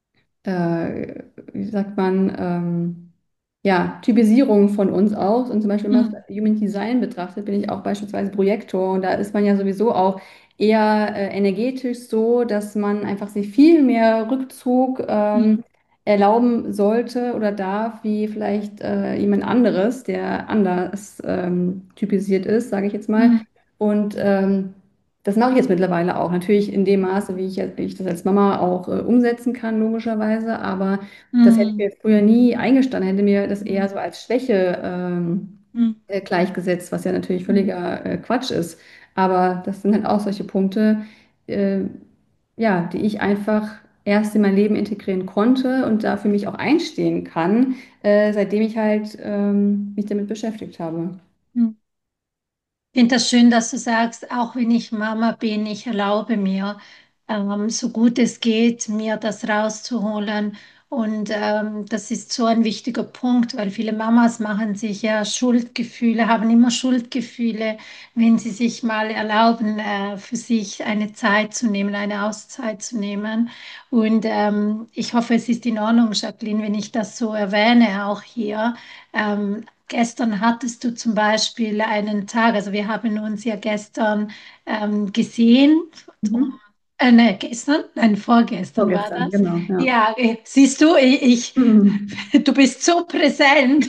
wie sagt man, ja, Typisierungen von uns auch. Und zum Beispiel, wenn man hm, das Human Design betrachtet, bin ich auch beispielsweise Projektor. Und da ist man ja sowieso auch eher energetisch so, dass man einfach sich viel mehr Rückzug hm, erlauben sollte oder darf, wie vielleicht jemand anderes, der anders typisiert ist, sage ich jetzt mal. hm, Und das mache ich jetzt mittlerweile auch. Natürlich in dem Maße, wie ich das als Mama auch umsetzen kann, logischerweise. Aber das hätte ich hm, mir früher nie eingestanden, hätte mir das eher hm, so als Schwäche hm, gleichgesetzt, was ja natürlich hm. völliger Quatsch ist. Aber das sind halt auch solche Punkte, äh, ja, die ich einfach erst in mein Leben integrieren konnte und da für mich auch einstehen kann, seitdem ich halt mich damit beschäftigt habe. Ich finde das schön, dass du sagst, auch wenn ich Mama bin, ich erlaube mir, so gut es geht, mir das rauszuholen. Und das ist so ein wichtiger Punkt, weil viele Mamas machen sich ja Schuldgefühle, haben immer Schuldgefühle, wenn sie sich mal erlauben, für sich eine Zeit zu nehmen, eine Auszeit zu nehmen. Und ich hoffe, es ist in Ordnung, Jacqueline, wenn ich das so erwähne, auch hier. Gestern hattest du zum Beispiel einen Tag, also wir haben uns ja gestern gesehen, Mhm. ne, gestern, nein, vorgestern war Vorgestern, das. genau, ja. Ja, siehst du, Mhm. du bist so präsent.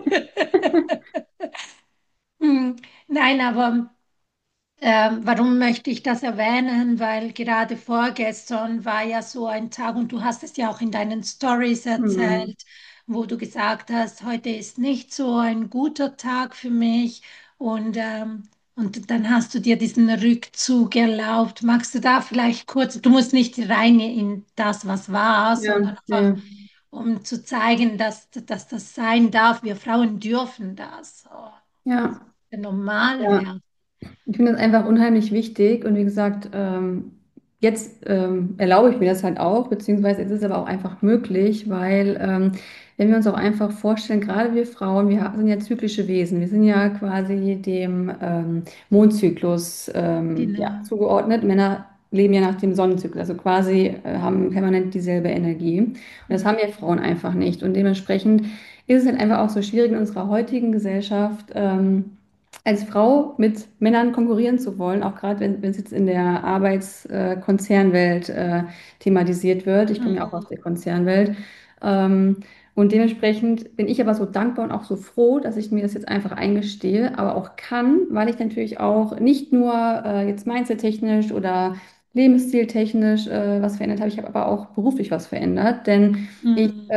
Hm, nein, aber warum möchte ich das erwähnen? Weil gerade vorgestern war ja so ein Tag und du hast es ja auch in deinen Stories Mhm. erzählt, wo du gesagt hast, heute ist nicht so ein guter Tag für mich und dann hast du dir diesen Rückzug erlaubt. Magst du da vielleicht kurz, du musst nicht rein in das, was war, Ja, sondern einfach, ja, um zu zeigen, dass das sein darf. Wir Frauen dürfen das. Oh, ja, der normale ja. Wert. Ich finde das einfach unheimlich wichtig und wie gesagt, jetzt erlaube ich mir das halt auch, beziehungsweise es ist aber auch einfach möglich, weil wenn wir uns auch einfach vorstellen, gerade wir Frauen, sind ja zyklische Wesen, wir sind ja quasi dem Mondzyklus ja, Genau. zugeordnet. Männer leben ja nach dem Sonnenzyklus, also quasi haben permanent dieselbe Energie und das haben wir Frauen einfach nicht und dementsprechend ist es halt einfach auch so schwierig in unserer heutigen Gesellschaft. Als Frau mit Männern konkurrieren zu wollen, auch gerade wenn es jetzt in der Arbeitskonzernwelt thematisiert wird. Ich komme ja auch aus Mhm. der Konzernwelt. Ähm, und dementsprechend bin ich aber so dankbar und auch so froh, dass ich mir das jetzt einfach eingestehe, aber auch kann, weil ich natürlich auch nicht nur jetzt mindset-technisch oder lebensstiltechnisch was verändert habe, ich habe aber auch beruflich was verändert, denn ich Mhm.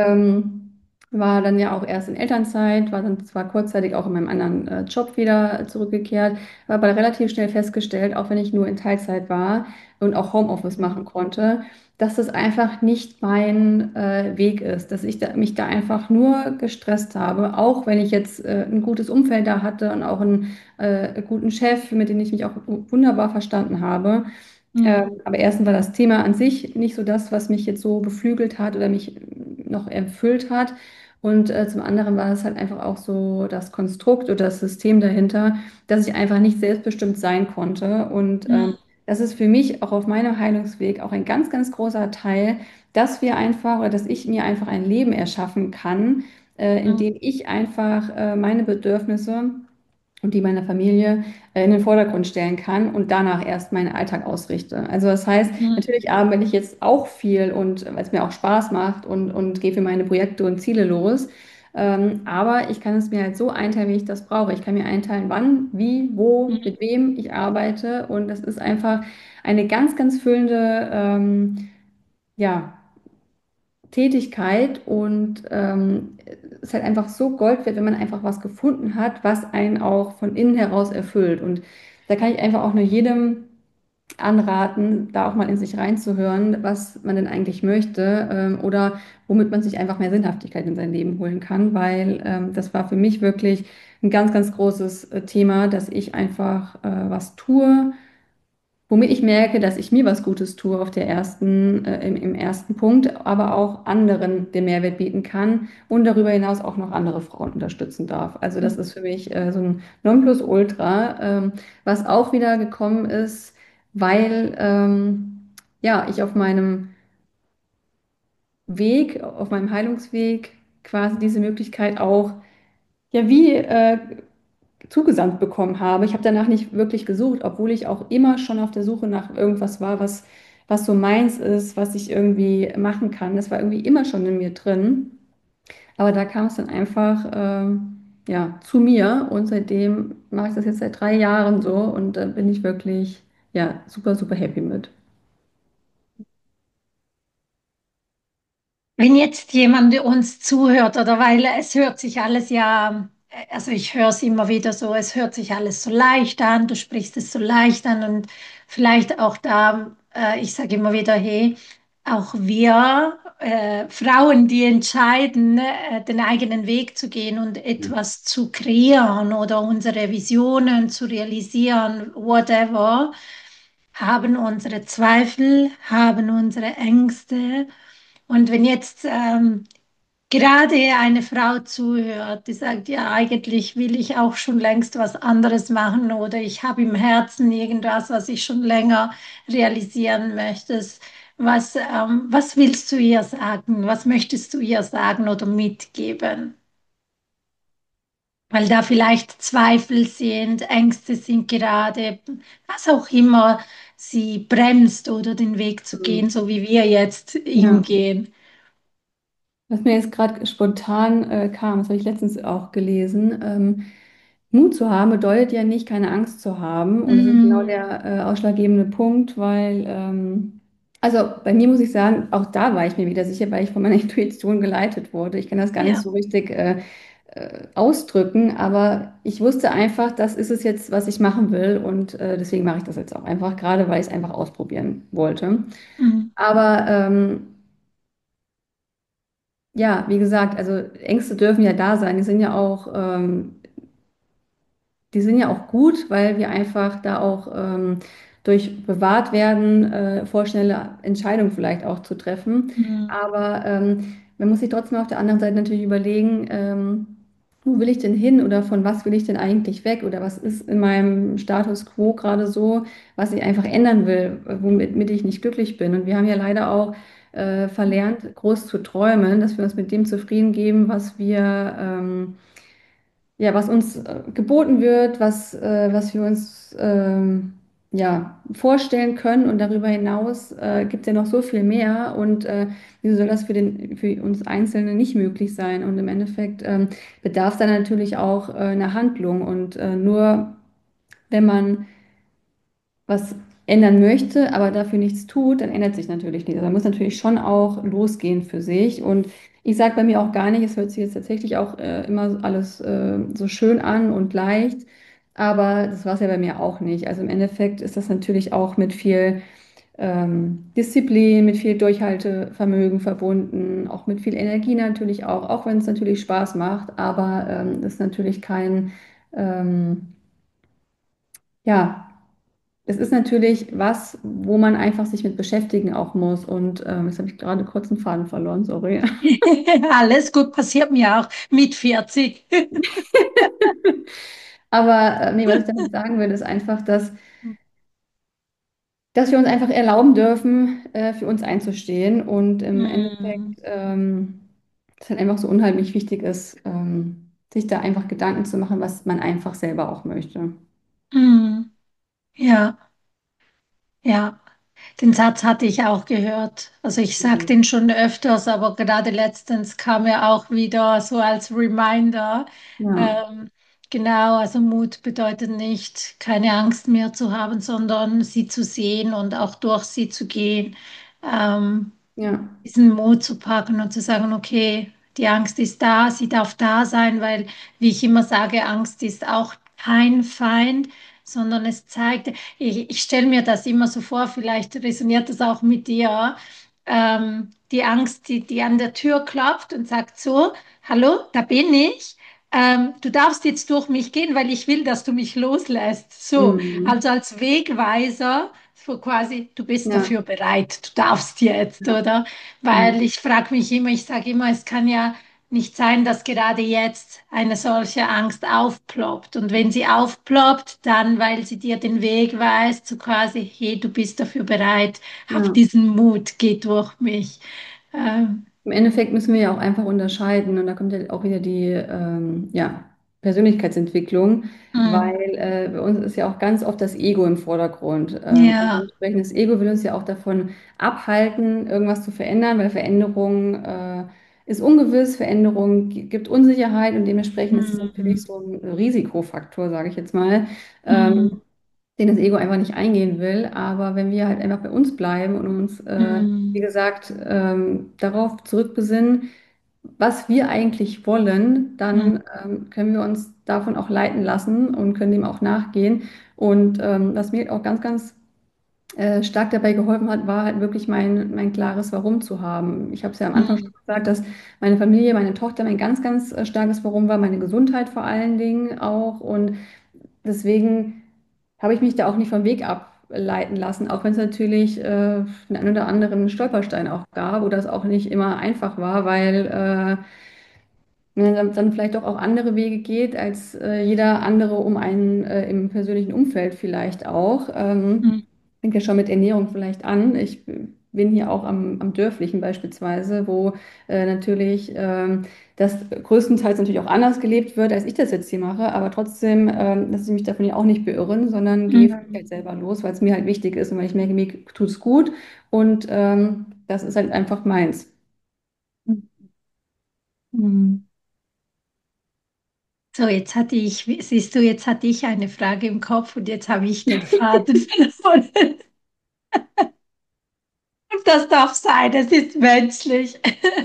war dann ja auch erst in Elternzeit, war dann zwar kurzzeitig auch in meinem anderen Job wieder zurückgekehrt, habe aber relativ schnell festgestellt, auch wenn ich nur in Teilzeit war und auch Homeoffice machen konnte, dass das einfach nicht mein Weg ist, dass mich da einfach nur gestresst habe, auch wenn ich jetzt ein gutes Umfeld da hatte und auch einen guten Chef, mit dem ich mich auch wunderbar verstanden habe. Mhm. Aber erstens war das Thema an sich nicht so das, was mich jetzt so beflügelt hat oder mich noch erfüllt hat. Und zum anderen war es halt einfach auch so das Konstrukt oder das System dahinter, dass ich einfach nicht selbstbestimmt sein konnte. Und Mhm. das ist für mich auch auf meinem Heilungsweg auch ein ganz, ganz großer Teil, dass wir einfach oder dass ich mir einfach ein Leben erschaffen kann, in Mhm. dem ich einfach meine Bedürfnisse und die meiner Familie in den Vordergrund stellen kann und danach erst meinen Alltag ausrichte. Also das heißt, Mhm. natürlich arbeite ich jetzt auch viel und weil es mir auch Spaß macht und gehe für meine Projekte und Ziele los. Aber ich kann es mir halt so einteilen, wie ich das brauche. Ich kann mir einteilen, wann, wie, wo, Mhm. mit wem ich arbeite. Und das ist einfach eine ganz, ganz füllende, ja, Tätigkeit und es ist halt einfach so Gold wert, wenn man einfach was gefunden hat, was einen auch von innen heraus erfüllt. Und da kann ich einfach auch nur jedem anraten, da auch mal in sich reinzuhören, was man denn eigentlich möchte oder womit man sich einfach mehr Sinnhaftigkeit in sein Leben holen kann, weil das war für mich wirklich ein ganz, ganz großes Thema, dass ich einfach was tue, womit ich merke, dass ich mir was Gutes tue auf der im ersten Punkt, aber auch anderen den Mehrwert bieten kann und darüber hinaus auch noch andere Frauen unterstützen darf. Also das ist für mich so ein Nonplusultra, was auch wieder gekommen ist, weil ja, ich auf meinem Weg, auf meinem Heilungsweg quasi diese Möglichkeit auch ja wie zugesandt bekommen habe. Ich habe danach nicht wirklich gesucht, obwohl ich auch immer schon auf der Suche nach irgendwas war, was so meins ist, was ich irgendwie machen kann. Das war irgendwie immer schon in mir drin. Aber da kam es dann einfach ja, zu mir und seitdem mache ich das jetzt seit 3 Jahren so und da bin ich wirklich ja, super, super happy mit. Wenn jetzt jemand uns zuhört, oder weil es hört sich alles ja, also ich höre es immer wieder so, es hört sich alles so leicht an, du sprichst es so leicht an und vielleicht auch da, ich sage immer wieder, hey, auch wir Frauen, die entscheiden, den eigenen Weg zu gehen und Ja. etwas zu kreieren oder unsere Visionen zu realisieren, whatever, haben unsere Zweifel, haben unsere Ängste. Und wenn jetzt gerade eine Frau zuhört, die sagt, ja, eigentlich will ich auch schon längst was anderes machen oder ich habe im Herzen irgendwas, was ich schon länger realisieren möchte. Was willst du ihr sagen? Was möchtest du ihr sagen oder mitgeben? Weil da vielleicht Zweifel sind, Ängste sind gerade, was auch immer sie bremst oder den Weg zu Mhm. gehen, so wie wir jetzt ihn Ja. gehen. Was mir jetzt gerade spontan kam, das habe ich letztens auch gelesen. Mut zu haben bedeutet ja nicht, keine Angst zu haben. Und das ist genau Mm, der ausschlaggebende Punkt, weil, also bei mir muss ich sagen, auch da war ich mir wieder sicher, weil ich von meiner Intuition geleitet wurde. Ich kann das gar nicht ja. so richtig ausdrücken, aber ich wusste einfach, das ist es jetzt, was ich machen will. Und deswegen mache ich das jetzt auch einfach, gerade weil ich es einfach ausprobieren wollte. Mm, Aber ja, wie gesagt, also Ängste dürfen ja da sein. Die sind ja auch gut, weil wir einfach da auch durch bewahrt werden, vorschnelle Entscheidungen vielleicht auch zu treffen. mm, Aber man muss sich trotzdem auf der anderen Seite natürlich überlegen, wo will ich denn hin oder von was will ich denn eigentlich weg oder was ist in meinem Status quo gerade so, was ich einfach ändern will, womit ich nicht glücklich bin. Und wir haben ja leider auch verlernt, groß zu träumen, dass wir uns mit dem zufrieden geben, was wir ja, was uns geboten wird, was wir uns ja, vorstellen können. Und darüber hinaus gibt es ja noch so viel mehr. Und wieso soll das für uns Einzelne nicht möglich sein? Und im Endeffekt bedarf es dann natürlich auch einer Handlung. Und nur wenn man was ändern möchte, aber dafür nichts tut, dann ändert sich natürlich nichts. Also man muss natürlich schon auch losgehen für sich. Und ich sage bei mir auch gar nicht, es hört sich jetzt tatsächlich auch immer alles so schön an und leicht, aber das war es ja bei mir auch nicht. Also im Endeffekt ist das natürlich auch mit viel Disziplin, mit viel Durchhaltevermögen verbunden, auch mit viel Energie natürlich auch wenn es natürlich Spaß macht, aber das ist natürlich kein, ja, es ist natürlich was, wo man einfach sich mit beschäftigen auch muss. Und jetzt habe ich gerade kurz einen Faden verloren, sorry. Alles gut, passiert mir auch mit 40. Aber nee, was ich damit sagen will, ist einfach, dass wir uns einfach erlauben dürfen, für uns einzustehen. Und im Mm, Endeffekt es halt einfach so unheimlich wichtig ist, sich da einfach Gedanken zu machen, was man einfach selber auch möchte. mm, ja, ja. Den Satz hatte ich auch gehört. Also ich sage Mhm. den schon öfters, aber gerade letztens kam er auch wieder so als Reminder. Ja, Ähm, genau, also Mut bedeutet nicht, keine Angst mehr zu haben, sondern sie zu sehen und auch durch sie zu gehen. Ähm, ja, diesen Mut zu packen und zu sagen, okay, die Angst ist da, sie darf da sein, weil, wie ich immer sage, Angst ist auch kein Feind, sondern es zeigt, ich stelle mir das immer so vor, vielleicht resoniert das auch mit dir, die Angst, die an der Tür klopft und sagt so, hallo, da bin ich. Du darfst jetzt durch mich gehen, weil ich will, dass du mich loslässt. So, mhm. also als Wegweiser, so quasi, du bist Ja, dafür bereit, du darfst jetzt, ja, oder? ja, Weil ich frage mich immer, ich sage immer, es kann ja nicht sein, dass gerade jetzt eine solche Angst aufploppt. Und wenn sie aufploppt, dann, weil sie dir den Weg weist, so quasi, hey, du bist dafür bereit, hab ja. diesen Mut, geh durch mich. Ähm, Im Endeffekt müssen wir ja auch einfach unterscheiden und da kommt ja auch wieder die ja, Persönlichkeitsentwicklung, mm, weil bei uns ist ja auch ganz oft das Ego im Vordergrund. Und ja, dementsprechend das Ego will uns ja auch davon abhalten, irgendwas zu verändern, weil Veränderung ist ungewiss, Veränderung gibt Unsicherheit und dementsprechend ist es natürlich mm, so ein Risikofaktor, sage ich jetzt mal. mm, Den das Ego einfach nicht eingehen will. Aber wenn wir halt einfach bei uns bleiben und uns, wie mm, gesagt, darauf zurückbesinnen, was wir eigentlich wollen, mm, dann können wir uns davon auch leiten lassen und können dem auch nachgehen. Und was mir auch ganz, ganz stark dabei geholfen hat, war halt wirklich mein klares Warum zu haben. Ich habe es ja am Anfang schon Mhm. gesagt, dass meine Familie, meine Tochter mein ganz, ganz starkes Warum war, meine Gesundheit vor allen Dingen auch. Und deswegen habe ich mich da auch nicht vom Weg ableiten lassen, auch wenn es natürlich den einen oder anderen Stolperstein auch gab, wo das auch nicht immer einfach war, weil man dann vielleicht doch auch andere Wege geht als jeder andere um einen im persönlichen Umfeld vielleicht auch. Mhm. Fängt ja schon mit Ernährung vielleicht an. Ich bin hier auch am Dörflichen beispielsweise, wo natürlich das größtenteils natürlich auch anders gelebt wird, als ich das jetzt hier mache, aber trotzdem lasse ich mich davon ja auch nicht beirren, sondern gehe für mich Mhm. halt selber los, weil es mir halt wichtig ist und weil ich merke, mir tut es gut und das ist halt einfach meins. Mhm. So, jetzt hatte ich, siehst du, jetzt hatte ich eine Frage im Kopf und jetzt habe ich den Faden verloren. Und das darf sein, das ist menschlich.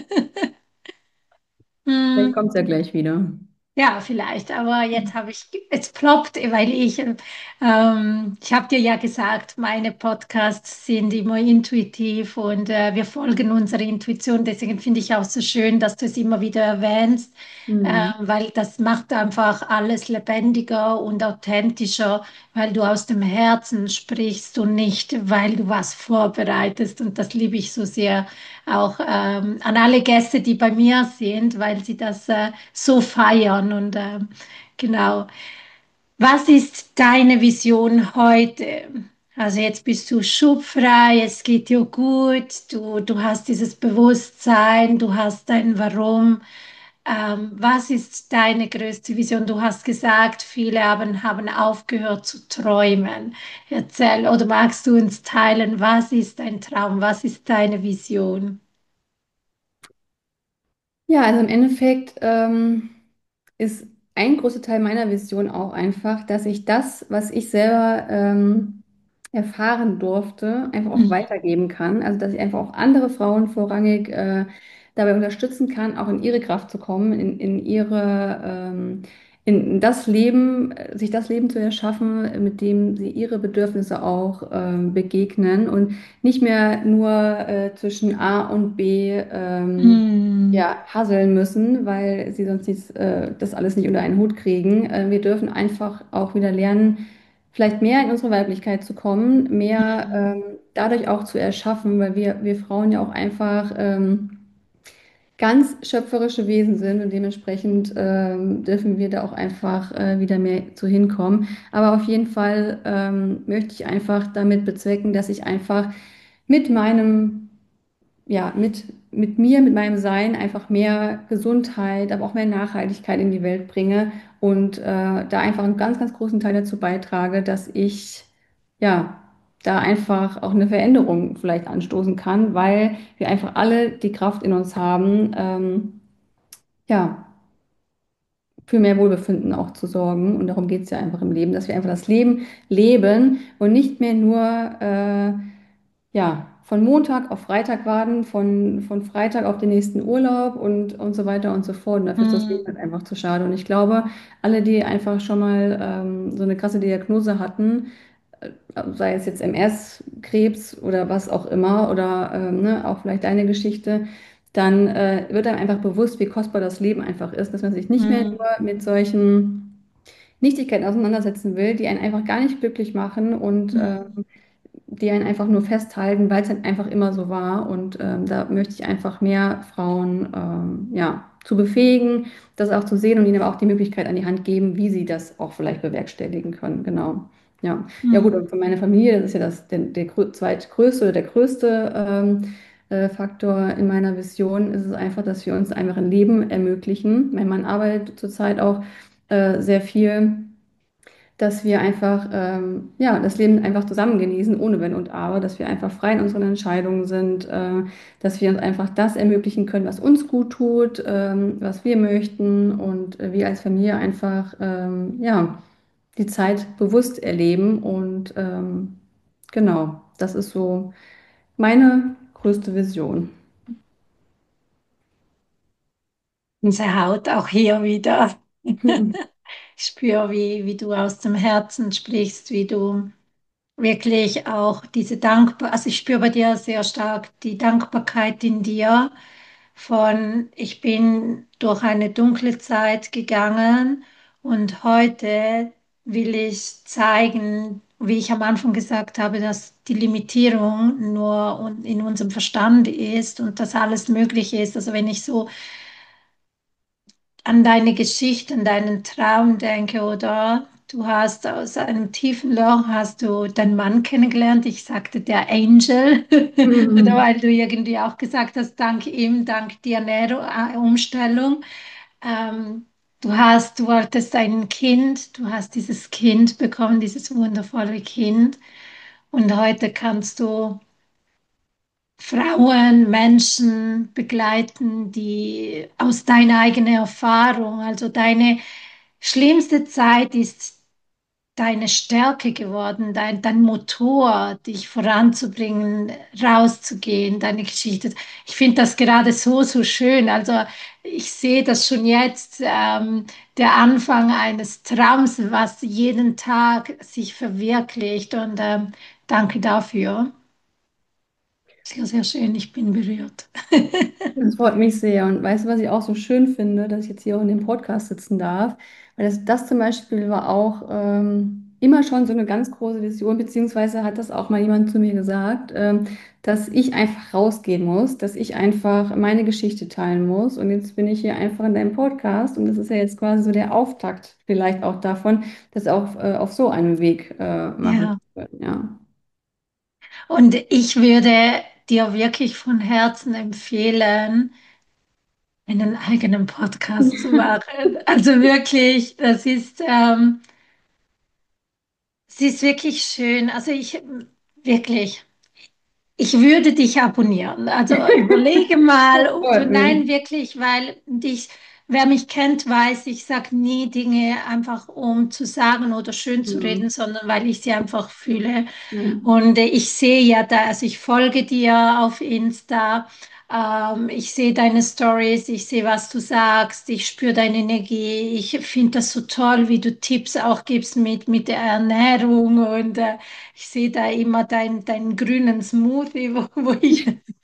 Vielleicht Hm. kommt es ja gleich wieder. Ja, vielleicht, aber jetzt habe ich, es ploppt, weil ich habe dir ja gesagt, meine Podcasts sind immer intuitiv und wir folgen unserer Intuition. Deswegen finde ich auch so schön, dass du es immer wieder erwähnst, Mhm. weil das macht einfach alles lebendiger und authentischer, weil du aus dem Herzen sprichst und nicht, weil du was vorbereitest. Und das liebe ich so sehr auch an alle Gäste, die bei mir sind, weil sie das so feiern. Und genau, was ist deine Vision heute? Also jetzt bist du schubfrei, es geht dir gut, du hast dieses Bewusstsein, du hast dein Warum. Was ist deine größte Vision? Du hast gesagt, viele haben aufgehört zu träumen. Erzähl, oder magst du uns teilen, was ist dein Traum? Was ist deine Vision? Ja, also im Endeffekt ist ein großer Teil meiner Vision auch einfach, dass ich das, was ich selber erfahren durfte, einfach auch Mhm. weitergeben kann. Also dass ich einfach auch andere Frauen vorrangig dabei unterstützen kann, auch in ihre Kraft zu kommen, in ihre in das Leben, sich das Leben zu erschaffen, mit dem sie ihre Bedürfnisse auch begegnen und nicht mehr nur zwischen A und B Mhm. ja, hasseln müssen, weil sie sonst das alles nicht unter einen Hut kriegen. Wir dürfen einfach auch wieder lernen, vielleicht mehr in unsere Weiblichkeit zu kommen, mehr dadurch auch zu erschaffen, weil wir Frauen ja auch einfach ganz schöpferische Wesen sind und dementsprechend dürfen wir da auch einfach wieder mehr zu hinkommen. Aber auf jeden Fall möchte ich einfach damit bezwecken, dass ich einfach mit meinem ja, mit mir, mit meinem Sein einfach mehr Gesundheit, aber auch mehr Nachhaltigkeit in die Welt bringe und da einfach einen ganz, ganz großen Teil dazu beitrage, dass ich ja da einfach auch eine Veränderung vielleicht anstoßen kann, weil wir einfach alle die Kraft in uns haben, ja, für mehr Wohlbefinden auch zu sorgen. Und darum geht es ja einfach im Leben, dass wir einfach das Leben leben und nicht mehr nur ja, von Montag auf Freitag warten, von Freitag auf den nächsten Urlaub und so weiter und so fort. Und dafür ist das Leben Mhm. halt einfach zu schade. Und ich glaube, alle, die einfach schon mal so eine krasse Diagnose hatten, sei es jetzt MS, Krebs oder was auch immer, oder ne, auch vielleicht deine Geschichte, dann wird einem einfach bewusst, wie kostbar das Leben einfach ist, dass man sich nicht mehr nur Mhm. mit solchen Nichtigkeiten auseinandersetzen will, die einen einfach gar nicht glücklich machen und Mhm. die einen einfach nur festhalten, weil es halt einfach immer so war. Und da möchte ich einfach mehr Frauen ja, zu befähigen, das auch zu sehen und ihnen aber auch die Möglichkeit an die Hand geben, wie sie das auch vielleicht bewerkstelligen können. Genau. Ja, ja gut, Mhm. und für meine Familie, das ist ja zweitgrößte oder der größte Faktor in meiner Vision, ist es einfach, dass wir uns einfach ein Leben ermöglichen. Mein Mann arbeitet zurzeit auch sehr viel, dass wir einfach ja, das Leben einfach zusammen genießen, ohne Wenn und Aber, dass wir einfach frei in unseren Entscheidungen sind, dass wir uns einfach das ermöglichen können, was uns gut tut, was wir möchten und wir als Familie einfach ja, die Zeit bewusst erleben und genau, das ist so meine größte Vision. Unsere Haut auch hier wieder. Ich spüre, wie du aus dem Herzen sprichst, wie du wirklich auch diese Dankbarkeit, also ich spüre bei dir sehr stark die Dankbarkeit in dir von, ich bin durch eine dunkle Zeit gegangen und heute will ich zeigen, wie ich am Anfang gesagt habe, dass die Limitierung nur in unserem Verstand ist und dass alles möglich ist. Also wenn ich so an deine Geschichte, an deinen Traum denke, oder du hast aus einem tiefen Loch hast du deinen Mann kennengelernt. Ich sagte der Angel, oder Mhm. weil du irgendwie auch gesagt hast, dank ihm, dank der Ernährung, Umstellung. Ähm, du wolltest ein Kind, du hast dieses Kind bekommen, dieses wundervolle Kind. Und heute kannst du Frauen, Menschen begleiten, die aus deiner eigenen Erfahrung, also deine schlimmste Zeit ist deine Stärke geworden, dein Motor, dich voranzubringen, rauszugehen, deine Geschichte. Ich finde das gerade so, so schön. Also ich sehe das schon jetzt, der Anfang eines Traums, was jeden Tag sich verwirklicht. Und danke dafür. Sehr, sehr schön. Ich bin berührt. Das freut mich sehr. Und weißt du, was ich auch so schön finde, dass ich jetzt hier auch in dem Podcast sitzen darf? Weil das zum Beispiel war auch immer schon so eine ganz große Vision, beziehungsweise hat das auch mal jemand zu mir gesagt, dass ich einfach rausgehen muss, dass ich einfach meine Geschichte teilen muss. Und jetzt bin ich hier einfach in deinem Podcast und das ist ja jetzt quasi so der Auftakt vielleicht auch davon, das auch auf so einem Weg machen Ja. zu können. Ja. Und ich würde dir wirklich von Herzen empfehlen, einen eigenen Podcast zu machen. Also wirklich, es ist wirklich schön. Also wirklich. Ich würde dich abonnieren. Also überlege Das mal, ob du, freut mich. nein, wirklich, weil dich, wer mich kennt, weiß, ich sage nie Dinge einfach um zu sagen oder schön zu Ja. reden, sondern weil ich sie einfach fühle. Ja. Und ich sehe ja da, also ich folge dir auf Insta, ich sehe deine Stories, ich sehe, was du sagst, ich spüre deine Energie. Ich finde das so toll, wie du Tipps auch gibst mit der Ernährung und ich sehe da immer deinen grünen Smoothie, wo ich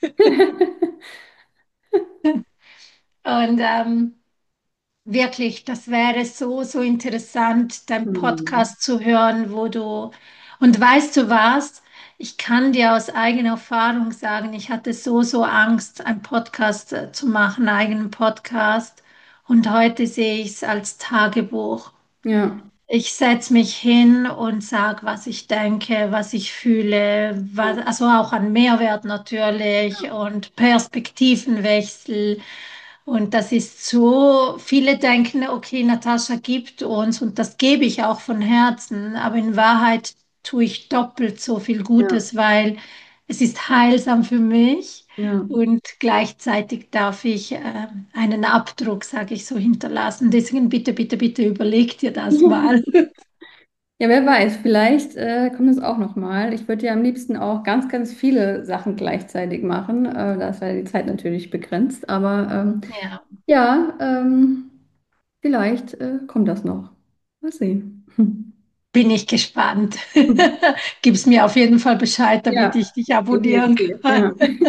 und wirklich, das wäre so, so interessant, deinen Hm. Podcast zu hören, wo du, und weißt du was? Ich kann dir aus eigener Erfahrung sagen, ich hatte so, so Angst, einen Podcast zu machen, einen eigenen Podcast. Und heute sehe ich es als Tagebuch. Ja, Ich setze mich hin und sage, was ich denke, was ich fühle, ja, also auch an Mehrwert natürlich ja, und Perspektivenwechsel. Und das ist so, viele denken, okay, Natascha gibt uns und das gebe ich auch von Herzen, aber in Wahrheit tue ich doppelt so viel ja, Gutes, weil es ist heilsam für mich ja. und gleichzeitig darf ich einen Abdruck, sage ich so, hinterlassen. Deswegen bitte, bitte, bitte überleg dir das mal. Ja, wer weiß, vielleicht kommt es auch noch mal. Ich würde ja am liebsten auch ganz, ganz viele Sachen gleichzeitig machen. Da ist ja die Zeit natürlich begrenzt, aber Ja, ja, vielleicht kommt das noch. Mal sehen. bin ich gespannt. Gib's mir auf jeden Fall Bescheid, damit Ja, ich dich abonnieren definitiv, kann. ja.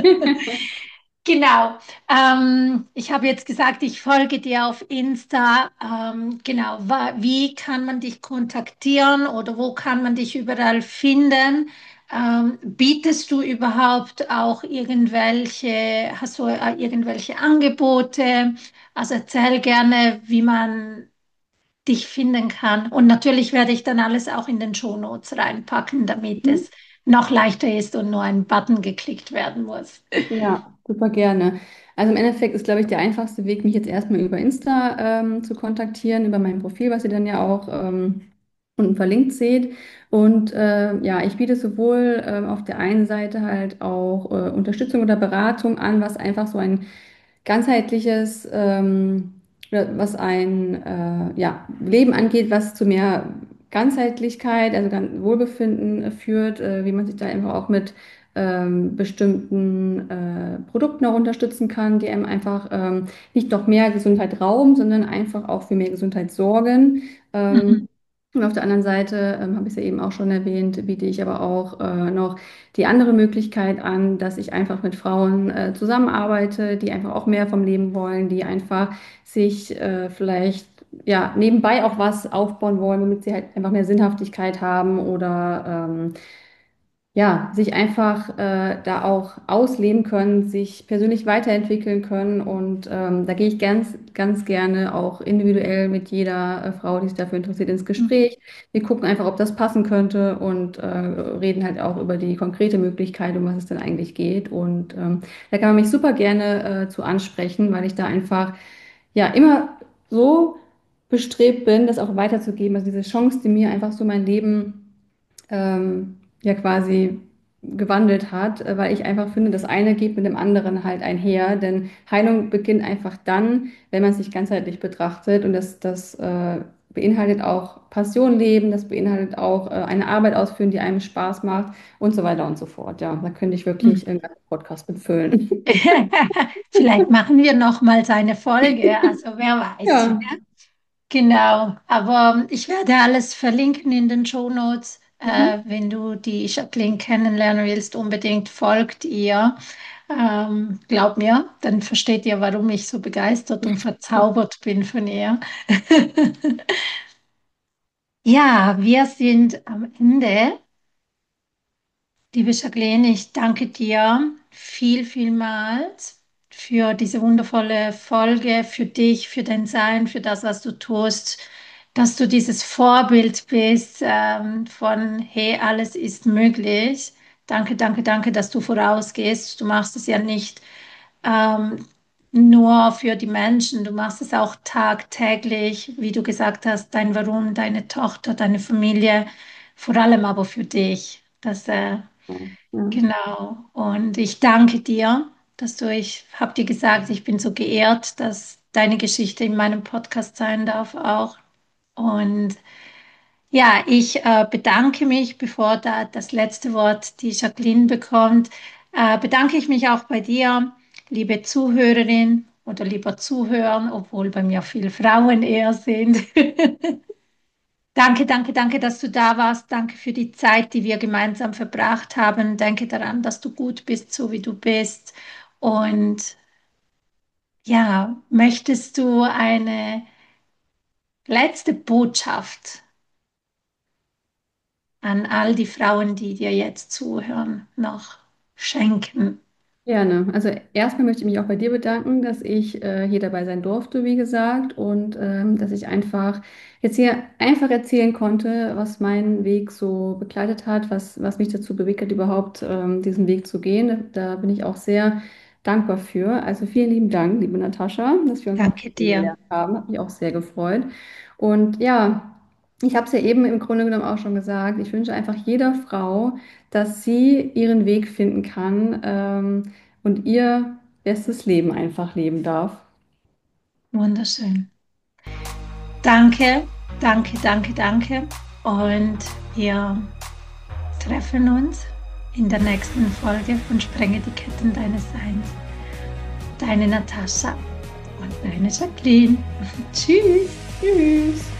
Genau. Ich habe jetzt gesagt, ich folge dir auf Insta. Genau. Wie kann man dich kontaktieren oder wo kann man dich überall finden? Bietest du überhaupt auch hast du irgendwelche Angebote? Also erzähl gerne, wie man dich finden kann. Und natürlich werde ich dann alles auch in den Shownotes reinpacken, damit Mhm. es noch leichter ist und nur ein Button geklickt werden muss. Ja, super gerne. Also im Endeffekt ist, glaube ich, der einfachste Weg, mich jetzt erstmal über Insta zu kontaktieren, über mein Profil, was ihr dann ja auch unten verlinkt seht. Und ja, ich biete sowohl auf der einen Seite halt auch Unterstützung oder Beratung an, was einfach so ein ganzheitliches, oder was ein ja, Leben angeht, was zu mehr Ganzheitlichkeit, also Wohlbefinden führt, wie man sich da einfach auch mit bestimmten Produkten auch unterstützen kann, die einem einfach nicht noch mehr Gesundheit rauben, sondern einfach auch für mehr Gesundheit sorgen. Mhm. Und auf der anderen Seite, habe ich es ja eben auch schon erwähnt, biete ich aber auch noch die andere Möglichkeit an, dass ich einfach mit Frauen zusammenarbeite, die einfach auch mehr vom Leben wollen, die einfach sich vielleicht ja nebenbei auch was aufbauen wollen, womit sie halt einfach mehr Sinnhaftigkeit haben oder ja, sich einfach da auch ausleben können, sich persönlich weiterentwickeln können. Und da gehe ich ganz gerne auch individuell mit jeder Frau, die sich dafür interessiert, ins Gespräch. Wir gucken einfach, ob das passen könnte und reden halt auch über die konkrete Möglichkeit, um was es denn eigentlich geht. Und da kann man mich super gerne zu ansprechen, weil ich da einfach ja immer so bestrebt bin, das auch weiterzugeben. Also diese Chance, die mir einfach so mein Leben ja quasi gewandelt hat, weil ich einfach finde, das eine geht mit dem anderen halt einher, denn Heilung beginnt einfach dann, wenn man sich ganzheitlich betrachtet und das beinhaltet auch Passion leben, das beinhaltet auch eine Arbeit ausführen, die einem Spaß macht und so weiter und so fort. Ja, da könnte ich wirklich einen ganzen Podcast mitfüllen. Vielleicht machen wir noch mal eine Folge, also wer weiß. Ja. Genau, aber ich werde alles verlinken in den Shownotes. Mhm. Wenn du die Jacqueline kennenlernen willst, unbedingt folgt ihr. Glaub mir, dann versteht ihr, warum ich so begeistert und verzaubert bin von ihr. Ja, wir sind am Ende. Liebe Jacqueline, ich danke dir vielmals für diese wundervolle Folge, für dich, für dein Sein, für das, was du tust, dass du dieses Vorbild bist von, hey, alles ist möglich. Danke, dass du vorausgehst. Du machst es ja nicht ähm, nur für die Menschen, du machst es auch tagtäglich, wie du gesagt hast, dein Warum, deine Tochter, deine Familie, vor allem aber für dich. Ja. Genau. Und ich danke dir, ich habe dir gesagt, ich bin so geehrt, dass deine Geschichte in meinem Podcast sein darf auch. Und ja, ich bedanke mich, bevor da das letzte Wort die Jacqueline bekommt, bedanke ich mich auch bei dir, liebe Zuhörerin oder lieber Zuhören, obwohl bei mir viele Frauen eher sind. Danke, dass du da warst. Danke für die Zeit, die wir gemeinsam verbracht haben. Denke daran, dass du gut bist, so wie du bist. Und ja, möchtest du eine letzte Botschaft an all die Frauen, die dir jetzt zuhören, noch schenken? Gerne. Also erstmal möchte ich mich auch bei dir bedanken, dass ich hier dabei sein durfte, wie gesagt, und dass ich einfach jetzt hier einfach erzählen konnte, was meinen Weg so begleitet hat, was mich dazu bewegt hat, überhaupt diesen Weg zu gehen. Da bin ich auch sehr dankbar für. Also vielen lieben Dank, liebe Natascha, dass wir uns auch Danke dir. kennengelernt haben. Hat mich auch sehr gefreut. Und ja, ich habe es ja eben im Grunde genommen auch schon gesagt. Ich wünsche einfach jeder Frau, dass sie ihren Weg finden kann und ihr bestes Leben einfach leben darf. Wunderschön. Danke. Und wir treffen uns in der nächsten Folge von Sprenge die Ketten deines Seins. Deine Natascha und deine Jacqueline. Tschüss. Tschüss.